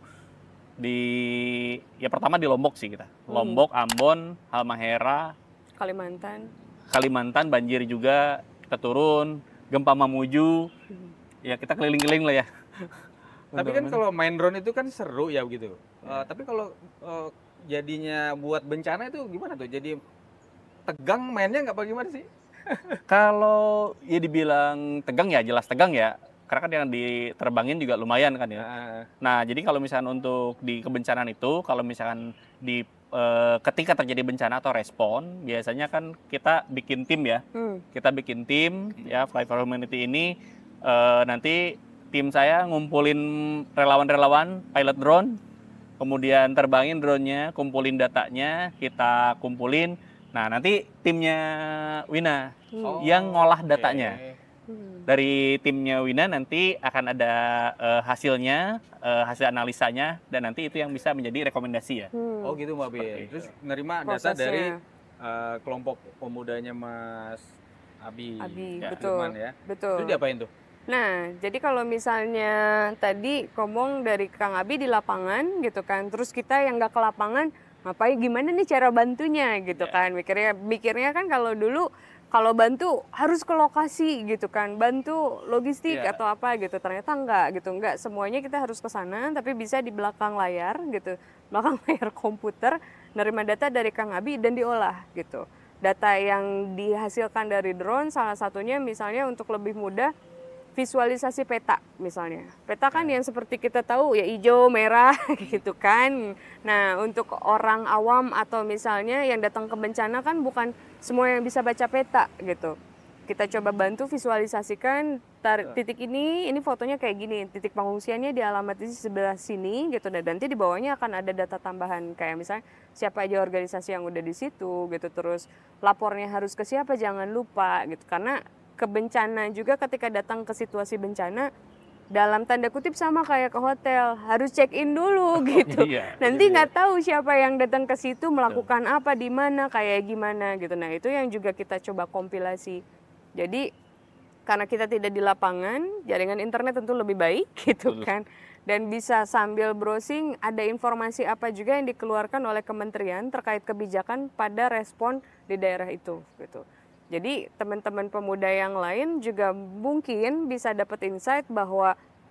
ya pertama di Lombok sih kita. Lombok, Ambon, Halmahera, Kalimantan banjir juga, kita turun, gempa Mamuju, ya kita keliling-keliling lah ya. Tapi kan kalau main drone itu kan seru ya begitu. Tapi kalau jadinya buat bencana itu gimana tuh? Jadi tegang mainnya nggak bagaimana sih? Kalau ya dibilang tegang ya jelas tegang ya. Karena kan yang diterbangin juga lumayan kan ya. Nah jadi kalau misalkan untuk di kebencanaan itu, kalau misalkan di ketika terjadi bencana atau respon, biasanya kan kita bikin tim ya. Kita bikin tim ya, Fly for Humanity ini nanti tim saya ngumpulin relawan-relawan pilot drone, kemudian terbangin drone-nya, kumpulin datanya, kita kumpulin. Nah, nanti timnya Wina yang ngolah datanya. Dari timnya Wina nanti akan ada hasilnya, hasil analisanya, dan nanti itu yang bisa menjadi rekomendasi ya. Oh gitu Mbak Bin. Terus nerima data dari kelompok pemudanya Mas Abi ya, betul. Ya. Betul. Itu diapain tuh? Nah, jadi kalau misalnya tadi ngomong dari Kang Abi di lapangan gitu kan, terus kita yang nggak ke lapangan, ngapain gimana nih cara bantunya gitu kan? Mikirnya kan kalau dulu kalau bantu harus ke lokasi gitu kan, bantu logistik atau apa gitu. Ternyata enggak semuanya kita harus ke sana, tapi bisa di belakang layar gitu, belakang layar komputer, nerima data dari Kang Abi dan diolah gitu. Data yang dihasilkan dari drone salah satunya misalnya untuk lebih mudah visualisasi peta misalnya. Peta kan yang seperti kita tahu ya hijau, merah gitu kan. Nah, untuk orang awam atau misalnya yang datang ke bencana kan bukan semua yang bisa baca peta gitu. Kita coba bantu visualisasikan titik ini fotonya kayak gini, titik pengungsiannya di alamat di sebelah sini gitu, dan nanti di bawahnya akan ada data tambahan kayak misalnya siapa aja organisasi yang udah di situ gitu, terus lapornya harus ke siapa jangan lupa gitu, karena ke bencana juga ketika datang ke situasi bencana dalam tanda kutip sama kayak ke hotel, harus check in dulu gitu. Nanti nggak tahu siapa yang datang ke situ melakukan apa di mana kayak gimana gitu. Nah, itu yang juga kita coba kompilasi. Jadi karena kita tidak di lapangan, jaringan internet tentu lebih baik gitu kan. Dan bisa sambil browsing ada informasi apa juga yang dikeluarkan oleh kementerian terkait kebijakan pada respon di daerah itu gitu. Jadi teman-teman pemuda yang lain juga mungkin bisa dapat insight bahwa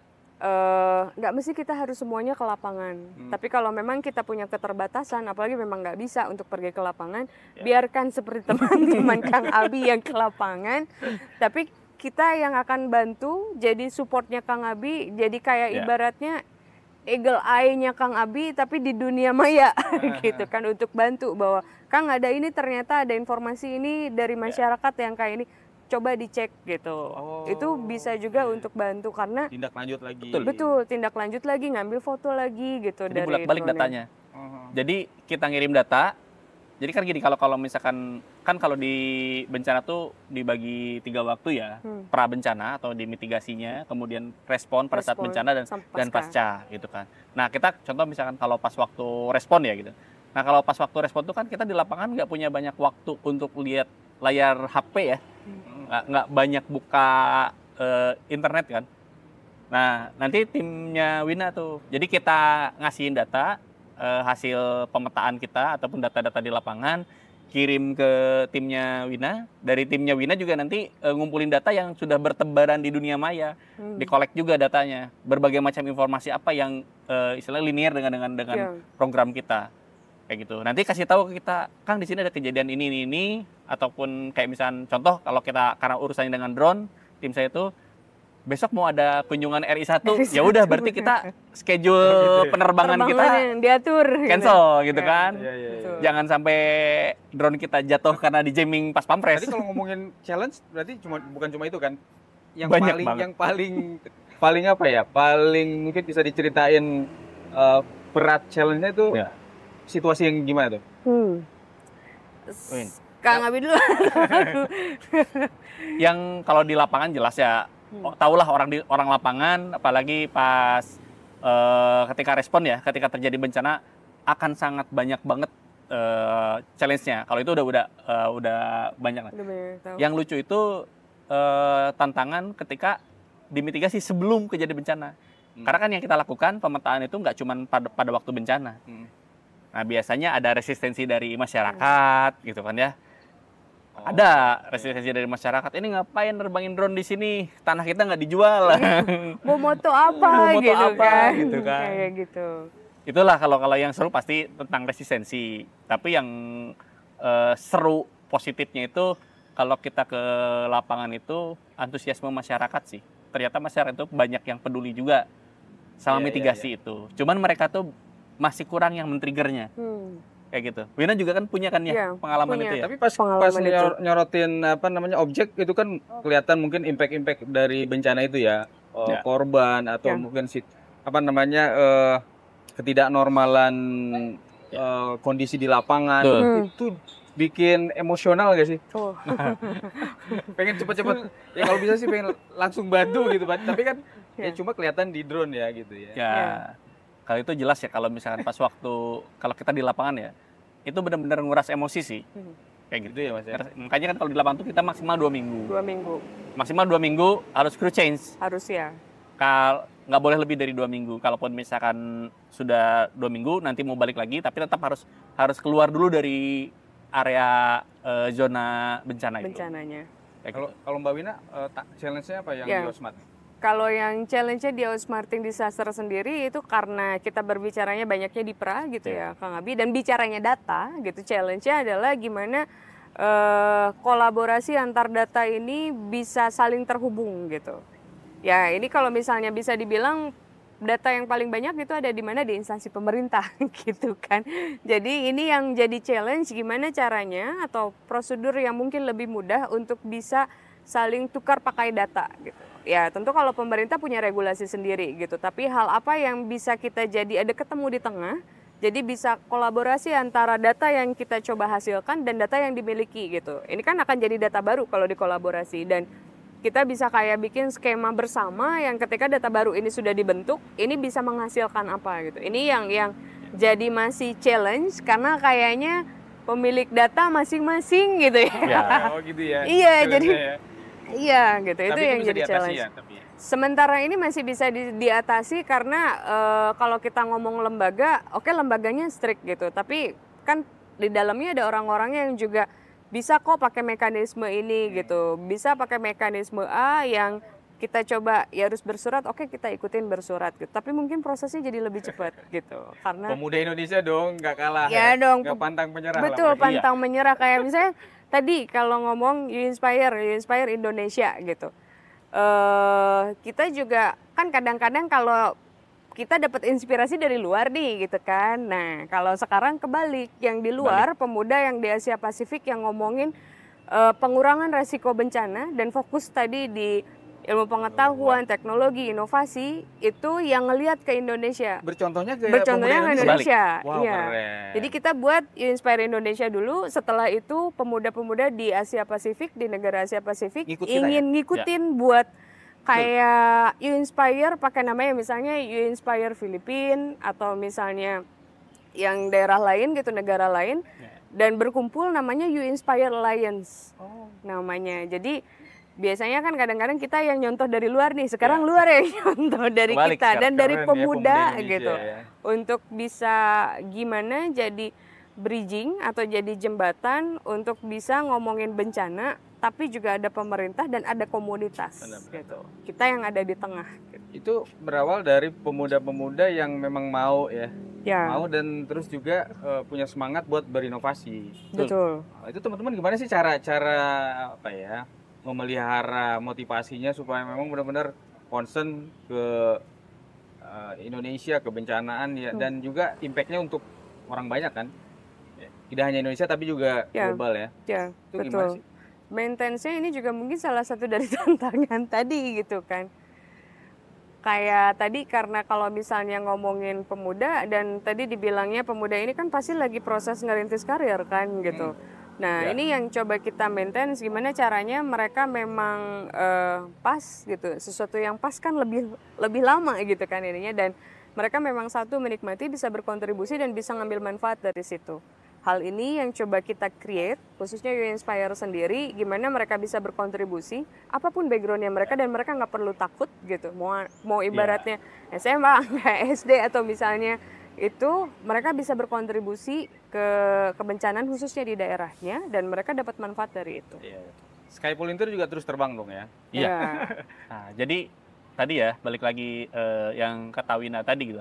nggak mesti kita harus semuanya ke lapangan. Tapi kalau memang kita punya keterbatasan, apalagi memang nggak bisa untuk pergi ke lapangan, biarkan seperti teman-teman Kang Abi yang ke lapangan. Tapi kita yang akan bantu jadi supportnya Kang Abi, jadi kayak ibaratnya eagle eye-nya Kang Abi tapi di dunia maya gitu kan, untuk bantu bahwa Kang ada ini, ternyata ada informasi ini dari masyarakat yang kayak ini, coba dicek gitu. Itu bisa juga untuk bantu karena tindak lanjut lagi. Betul, tindak lanjut lagi, ngambil foto lagi gitu. Jadi dari bolak-balik datanya. Jadi kita ngirim data. Jadi kan gini, kalau misalkan kan kalau di bencana tuh dibagi 3 waktu ya, pra bencana atau di mitigasinya, kemudian respon pada saat bencana dan pasca gitu kan. Nah, kita contoh misalkan kalau pas waktu respon ya gitu. Nah, kalau pas waktu respon tuh kan kita di lapangan nggak punya banyak waktu untuk lihat layar HP ya, nggak banyak buka internet kan. Nah, nanti timnya Wina tuh, jadi kita ngasihin data, hasil pemetaan kita ataupun data-data di lapangan, kirim ke timnya Wina. Dari timnya Wina juga nanti ngumpulin data yang sudah bertebaran di dunia maya, dikolek juga datanya, berbagai macam informasi apa yang istilahnya linear dengan program kita, kayak gitu. Nanti kasih tahu ke kita, Kang di sini ada kejadian ini, ataupun kayak misalnya contoh kalau kita karena urusannya dengan drone, tim saya itu besok mau ada kunjungan RI1, ya udah berarti kita schedule penerbangan kita yang diatur cancel gitu kan. Jangan sampai drone kita jatuh karena di jamming pas pampres. Tadi kalau ngomongin challenge berarti bukan cuma itu kan. Yang banyak paling apa ya? Paling mungkin bisa diceritain berat challenge-nya itu situasi yang gimana tuh? Kang Abi dulu. Yang kalau di lapangan jelas ya, tahulah orang lapangan, apalagi pas ketika respon ya, ketika terjadi bencana akan sangat banyak banget challenge-nya. Kalau itu udah banyak lah. Yang lucu itu tantangan ketika dimitigasi sebelum kejadian bencana. Karena kan yang kita lakukan pemetaan itu nggak cuma pada waktu bencana. Nah, biasanya ada resistensi dari masyarakat gitu kan ya. Ada resistensi dari masyarakat, ini ngapain nerbangin drone di sini, tanah kita nggak dijual. Mau moto apa gitu kan. Kayak gitu. Itulah kalau yang seru pasti tentang resistensi. Tapi yang seru positifnya itu kalau kita ke lapangan itu antusiasme masyarakat sih. Ternyata masyarakat itu banyak yang peduli juga sama mitigasi itu. Cuman mereka tuh masih kurang yang men-triggernya. Kayak gitu. Wina juga kan punya kan ya pengalaman itu ya. Tapi pas nyorotin objek itu kan kelihatan mungkin impact dari bencana itu ya, korban atau mungkin ketidaknormalan kondisi di lapangan itu bikin emosional gak sih? Pengen cepet-cepet, ya kalau bisa sih pengen langsung bantu gitu, tapi kan ya cuma kelihatan di drone ya gitu ya. Ya, kalau itu jelas ya, kalau misalkan pas waktu kalau kita di lapangan ya, itu benar-benar nguras emosi sih. Kayak gitu ya Mas ya. Makanya kan kalau di lapangan tuh kita maksimal 2 minggu. 2 minggu. Maksimal 2 minggu harus crew change. Harus ya. Nggak boleh lebih dari 2 minggu. Kalaupun misalkan sudah 2 minggu nanti mau balik lagi, tapi tetap harus keluar dulu dari area zona bencana itu. Bencananya. Kalau Mbak Wina, challenge-nya apa yang di Osmart? Kalau yang challenge-nya di Osmarting Disaster sendiri itu karena kita berbicaranya banyaknya di PRA gitu ya Kang Abi, dan bicaranya data gitu. Challenge-nya adalah gimana kolaborasi antar data ini bisa saling terhubung gitu. Ya ini kalau misalnya bisa dibilang data yang paling banyak itu ada di mana, di instansi pemerintah gitu kan. Jadi ini yang jadi challenge, gimana caranya atau prosedur yang mungkin lebih mudah untuk bisa saling tukar pakai data gitu. Ya tentu kalau pemerintah punya regulasi sendiri gitu, tapi hal apa yang bisa kita jadi ada ketemu di tengah, jadi bisa kolaborasi antara data yang kita coba hasilkan dan data yang dimiliki gitu. Ini kan akan jadi data baru kalau dikolaborasi, dan kita bisa kayak bikin skema bersama yang ketika data baru ini sudah dibentuk, ini bisa menghasilkan apa gitu. Ini yang jadi masih challenge karena kayaknya pemilik data masing-masing gitu ya. Oh gitu ya. Iya, jadi iya gitu, tapi itu yang bisa jadi challenge. Ya, Sementara ini masih bisa diatasi karena kalau kita ngomong lembaga, oke lembaganya strict gitu, tapi kan di dalamnya ada orang-orang yang juga bisa kok pakai mekanisme ini gitu, bisa pakai mekanisme A yang kita coba ya harus bersurat, oke kita ikutin bersurat gitu, tapi mungkin prosesnya jadi lebih cepat gitu, karena pemuda Indonesia dong nggak kalah ya dong, nggak pantang menyerah. Betul, pantang menyerah, kayak misalnya tadi kalau ngomong You Inspire Indonesia gitu, kita juga kan kadang-kadang kalau kita dapat inspirasi dari luar nih gitu kan. Nah kalau sekarang kebalik, yang di luar pemuda yang di Asia Pasifik yang ngomongin pengurangan resiko bencana dan fokus tadi di ilmu pengetahuan, teknologi, inovasi, itu yang ngelihat ke Indonesia. Bercontohnya ke Indonesia. Wow, iya. keren. Jadi kita buat You Inspire Indonesia dulu, setelah itu pemuda-pemuda di Asia Pasifik, di negara Asia Pasifik ngikutin buat kayak You Inspire, pakai namanya misalnya You Inspire Filipina atau misalnya yang daerah lain gitu, negara lain, dan berkumpul namanya You Inspire Alliance namanya. Jadi biasanya kan kadang-kadang kita yang nyontoh dari luar nih, sekarang luar yang nyontoh dari kita dan dari pemuda gitu, untuk bisa gimana jadi bridging atau jadi jembatan untuk bisa ngomongin bencana, tapi juga ada pemerintah dan ada komunitas gitu. Kita yang ada di tengah. Gitu. Itu berawal dari pemuda-pemuda yang memang mau mau dan terus juga punya semangat buat berinovasi. Betul. Nah, itu teman-teman gimana sih cara apa ya? Memelihara motivasinya supaya memang benar-benar concern ke Indonesia, kebencanaan ya, dan juga impactnya untuk orang banyak kan, tidak hanya Indonesia tapi juga global ya. Ya, itu betul. gimana sih? Maintenance-nya ini juga mungkin salah satu dari tantangan tadi gitu kan. Kayak tadi karena kalau misalnya ngomongin pemuda dan tadi dibilangnya pemuda ini kan pasti lagi proses ngerintis karir kan gitu. Nah ini yang coba kita maintain, gimana caranya mereka memang pas gitu, sesuatu yang pas kan lebih lama gitu kan ininya, dan mereka memang satu menikmati, bisa berkontribusi dan bisa ngambil manfaat dari situ. Hal ini yang coba kita create, khususnya You Inspire sendiri, gimana mereka bisa berkontribusi, apapun backgroundnya mereka, dan mereka nggak perlu takut gitu, mau ibaratnya SMA, SD atau misalnya itu mereka bisa berkontribusi ke kebencanaan khususnya di daerahnya dan mereka dapat manfaat dari itu. Sky Volunteer juga terus terbang dong ya? Iya. Nah, jadi tadi ya balik lagi yang kata Wina tadi gitu.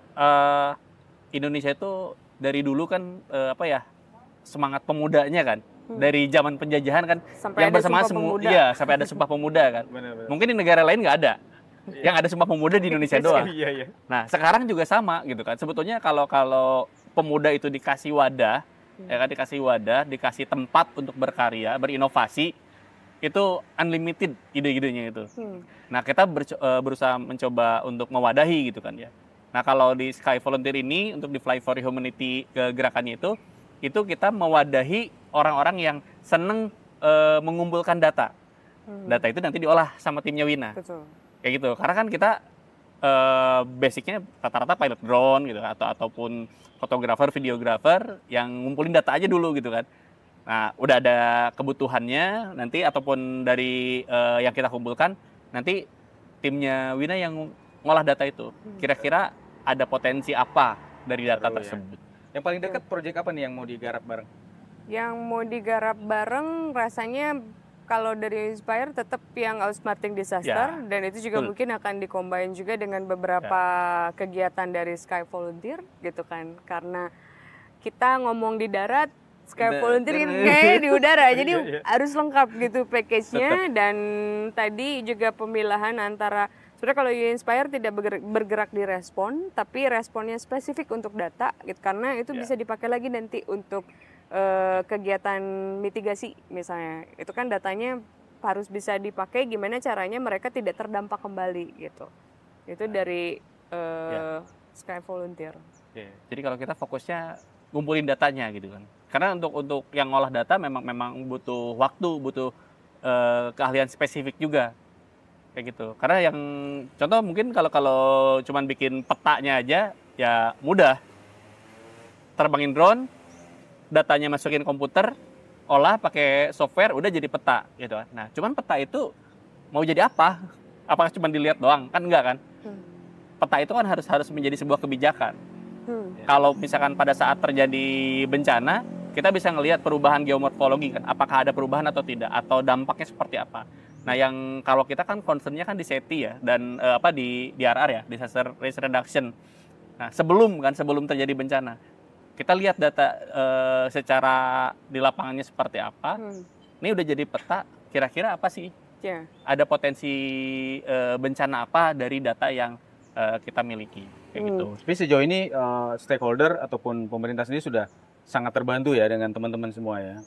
Indonesia itu dari dulu kan semangat pemudanya kan. Dari zaman penjajahan kan sampai yang bersama sampai ada Sumpah Pemuda kan. Benar. Mungkin di negara lain nggak ada. Yang ada Sumpah Pemuda di Indonesia doang. Iya. Nah, sekarang juga sama gitu kan. Sebetulnya kalau pemuda itu dikasih wadah, dikasih wadah, dikasih tempat untuk berkarya, berinovasi, itu unlimited ide-idenya itu. Nah, kita berusaha mencoba untuk mewadahi gitu kan ya. Nah, kalau di Sky Volunteer ini untuk di Fly for Humanity gerakannya itu kita mewadahi orang-orang yang seneng mengumpulkan data. Data itu nanti diolah sama timnya Wina. Betul. Kayak gitu. Karena kan kita basicnya rata-rata pilot drone gitu ataupun fotografer, videografer yang ngumpulin data aja dulu gitu kan. Nah, udah ada kebutuhannya nanti ataupun dari yang kita kumpulkan, nanti timnya Wina yang ngolah data itu. Kira-kira ada potensi apa dari data tersebut. Yang paling dekat proyek apa nih yang mau digarap bareng? Yang mau digarap bareng rasanya kalau dari Inspire tetap yang Ausmarting Disaster, dan itu juga mungkin akan dikombin juga dengan beberapa kegiatan dari Sky Volunteer gitu kan. Karena kita ngomong di darat, Sky Volunteer kayaknya di udara, jadi harus lengkap gitu package-nya. Dan tadi juga pemilahan antara, sebenarnya kalau Inspire tidak bergerak di respon, tapi responnya spesifik untuk data gitu, karena itu bisa dipakai lagi nanti untuk kegiatan mitigasi misalnya. Itu kan datanya harus bisa dipakai gimana caranya mereka tidak terdampak kembali gitu. Itu dari Sky Volunteer. Jadi kalau kita fokusnya ngumpulin datanya gitu kan. Karena untuk yang ngolah data memang butuh waktu, butuh keahlian spesifik juga. Kayak gitu. Karena yang contoh mungkin kalau cuman bikin petanya aja ya mudah. Terbangin drone, datanya masukin komputer, olah pakai software, udah jadi peta gitu kan. Nah, cuman peta itu mau jadi apa? Apakah cuma dilihat doang? Kan enggak kan? Peta itu kan harus menjadi sebuah kebijakan. Kalau misalkan pada saat terjadi bencana, kita bisa ngelihat perubahan geomorfologi kan, apakah ada perubahan atau tidak, atau dampaknya seperti apa. Nah, yang kalau kita kan concernnya kan di SETI ya, dan di DRR ya, Disaster Risk Reduction. Nah, sebelum terjadi bencana, kita lihat data secara di lapangannya seperti apa. Ini udah jadi peta, kira-kira apa sih? Ada potensi bencana apa dari data yang kita miliki, kayak gitu. Tapi sejauh ini stakeholder ataupun pemerintah sendiri sudah sangat terbantu ya dengan teman-teman semua ya.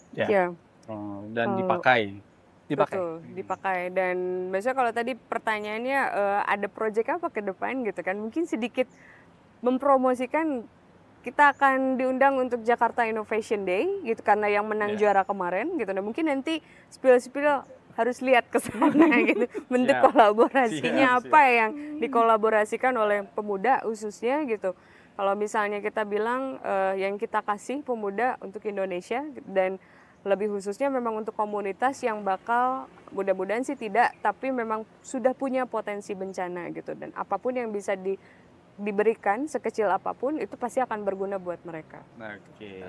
Dan dipakai. Betul, dipakai. Dan biasanya kalau tadi pertanyaannya ada proyek apa ke depan gitu kan, mungkin sedikit mempromosikan. Kita akan diundang untuk Jakarta Innovation Day gitu, karena yang menang juara kemarin gitu. Nah, mungkin nanti spill harus lihat ke sana gitu. Bentuk kolaborasinya apa yang dikolaborasikan oleh pemuda khususnya gitu. Kalau misalnya kita bilang yang kita kasih pemuda untuk Indonesia, dan lebih khususnya memang untuk komunitas yang bakal, mudah-mudahan sih tidak, tapi memang sudah punya potensi bencana gitu. Dan apapun yang bisa diberikan sekecil apapun itu pasti akan berguna buat mereka. Oke.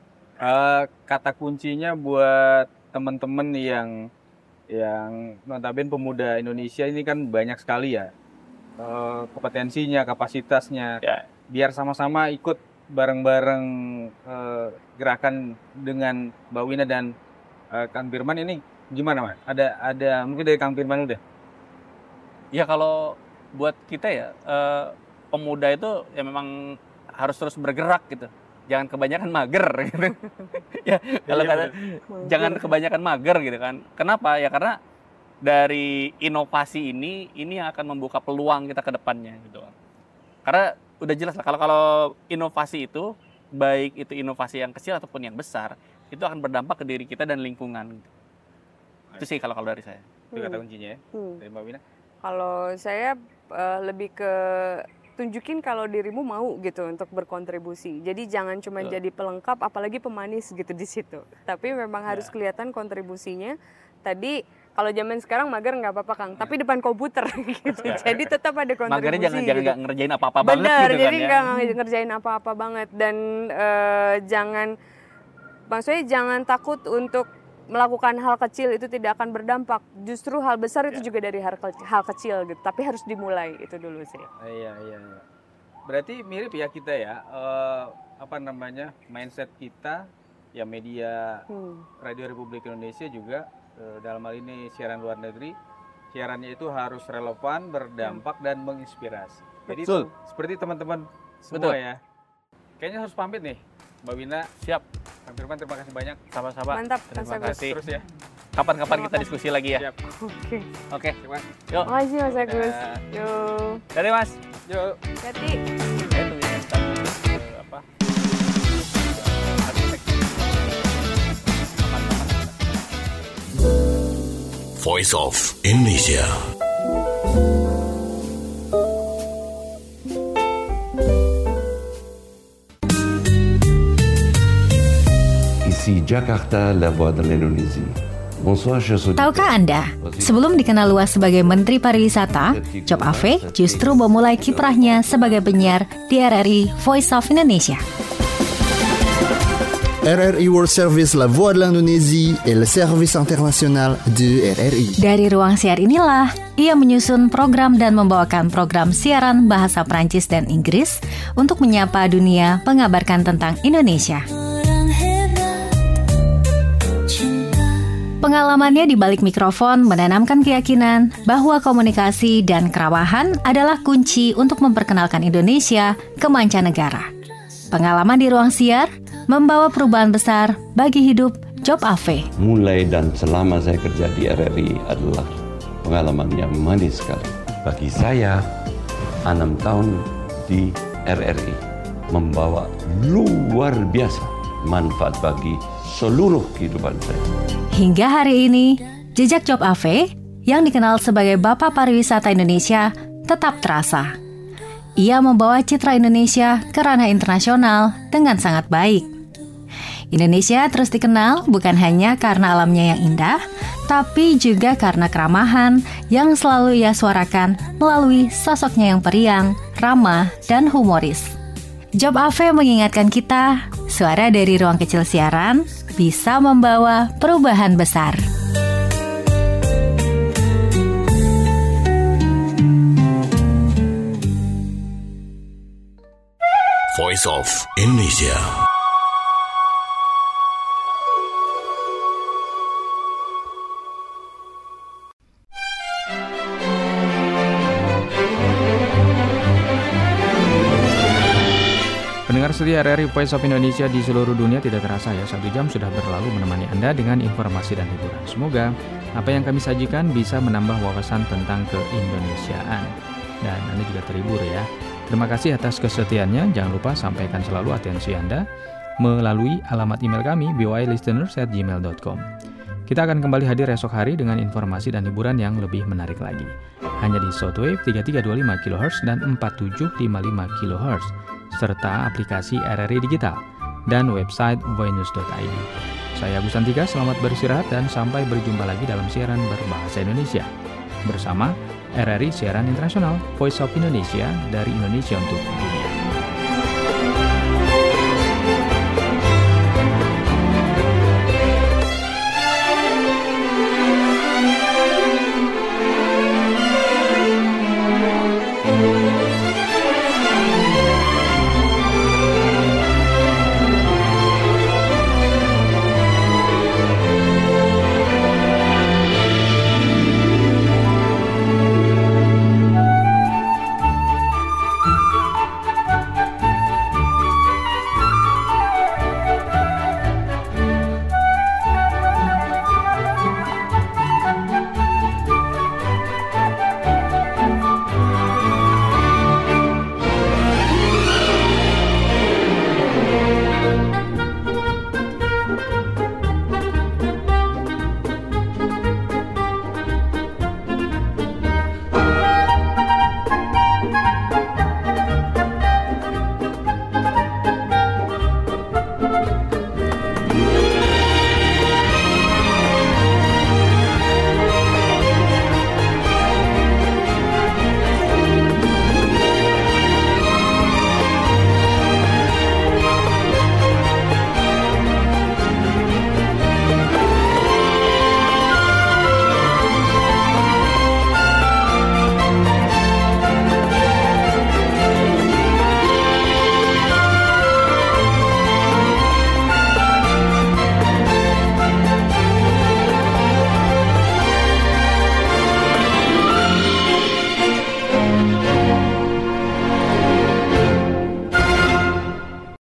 Kata kuncinya buat teman-teman yang notabene pemuda Indonesia ini kan banyak sekali ya kompetensinya, kapasitasnya. Biar sama-sama ikut bareng-bareng gerakan dengan Mbak Wina dan Kang Firman ini gimana, Mas? Ada mungkin dari Kang Firman udah. Ya kalau buat kita ya pemuda itu ya memang harus terus bergerak gitu. Jangan kebanyakan mager gitu. Ya, kalau jangan kebanyakan mager gitu kan. Kenapa? Ya karena dari inovasi ini yang akan membuka peluang kita ke depannya gitu kan. Karena udah jelas lah kalau inovasi itu, baik itu inovasi yang kecil ataupun yang besar, itu akan berdampak ke diri kita dan lingkungan. Itu sih kalau dari saya. Itu kata kuncinya ya. Dari Mbak Wina. Kalau saya lebih ke tunjukin kalau dirimu mau gitu untuk berkontribusi. Jadi jangan cuma jadi pelengkap, apalagi pemanis gitu di situ. Tapi memang harus kelihatan kontribusinya. Tadi kalau zaman sekarang mager nggak apa-apa Kang, tapi depan komputer gitu. Jadi tetap ada kontribusi. Magernya jangan gitu. ngerjain apa-apa banget gitu kan. Jadi nggak ngerjain apa-apa banget, dan maksudnya jangan takut untuk melakukan hal kecil, itu tidak akan berdampak. Justru hal besar itu juga dari hal kecil gitu. Tapi harus dimulai, itu dulu sih. Iya. Berarti mirip ya kita ya, mindset kita ya, media Radio Republik Indonesia juga dalam hal ini siaran luar negeri, siarannya itu harus relevan, berdampak dan menginspirasi. Jadi itu seperti teman-teman semua ya. Kayaknya harus pamit nih, Mbak Wina. Siap. Kang Firman, terima kasih banyak. Sama-sama. Mantap. Terima kasih. Terus ya. kapan-kapan kita diskusi lagi ya. Oke. Oke. Yuk. Makasih Mas Agus. Yuk. Dari Mas. Yuk. Hati. Apa? Voice of Indonesia. Ici Jakarta, la voix de l'Indonésie. Bonsoir, chers auditeurs. Tahukah Anda, sebelum dikenal luas sebagai Menteri Pariwisata, Job Ave justru memulai kiprahnya sebagai penyiar di RRI Voice of Indonesia. RRI World Service, la voix de l'Indonésie et le service international de RRI. Dari ruang siar inilah, ia menyusun program dan membawakan program siaran bahasa Prancis dan Inggris untuk menyapa dunia, mengabarkan tentang Indonesia. Pengalamannya di balik mikrofon menanamkan keyakinan bahwa komunikasi dan kerawahan adalah kunci untuk memperkenalkan Indonesia ke mancanegara. Pengalaman di ruang siar membawa perubahan besar bagi hidup Job Ave. Mulai dan selama saya kerja di RRI adalah pengalaman yang manis sekali. Bagi saya, 6 tahun di RRI membawa luar biasa manfaat bagi seluruh kehidupan saya. Hingga hari ini, jejak Job Ave yang dikenal sebagai Bapak Pariwisata Indonesia tetap terasa. Ia membawa citra Indonesia ke ranah internasional dengan sangat baik. Indonesia terus dikenal bukan hanya karena alamnya yang indah, tapi juga karena keramahan yang selalu ia suarakan melalui sosoknya yang periang, ramah, dan humoris. Job Ave mengingatkan kita, suara dari ruang kecil siaran bisa membawa perubahan besar. Voice of Indonesia. Pendengar setia RRI Voice of Indonesia di seluruh dunia, tidak terasa ya 1 jam sudah berlalu menemani Anda dengan informasi dan hiburan. Semoga apa yang kami sajikan bisa menambah wawasan tentang keindonesiaan dan Anda juga terhibur ya. Terima kasih atas kesetiaannya. Jangan lupa sampaikan selalu atensi Anda melalui alamat email kami voilisteners@gmail.com. Kita akan kembali hadir esok hari dengan informasi dan hiburan yang lebih menarik lagi. Hanya di shortwave 3325 kHz dan 4755 kHz serta aplikasi RRI Digital dan website voinews.id. Saya Agus Santika, selamat beristirahat dan sampai berjumpa lagi dalam siaran berbahasa Indonesia bersama RRI Siaran Internasional Voice of Indonesia dari Indonesia untuk dunia.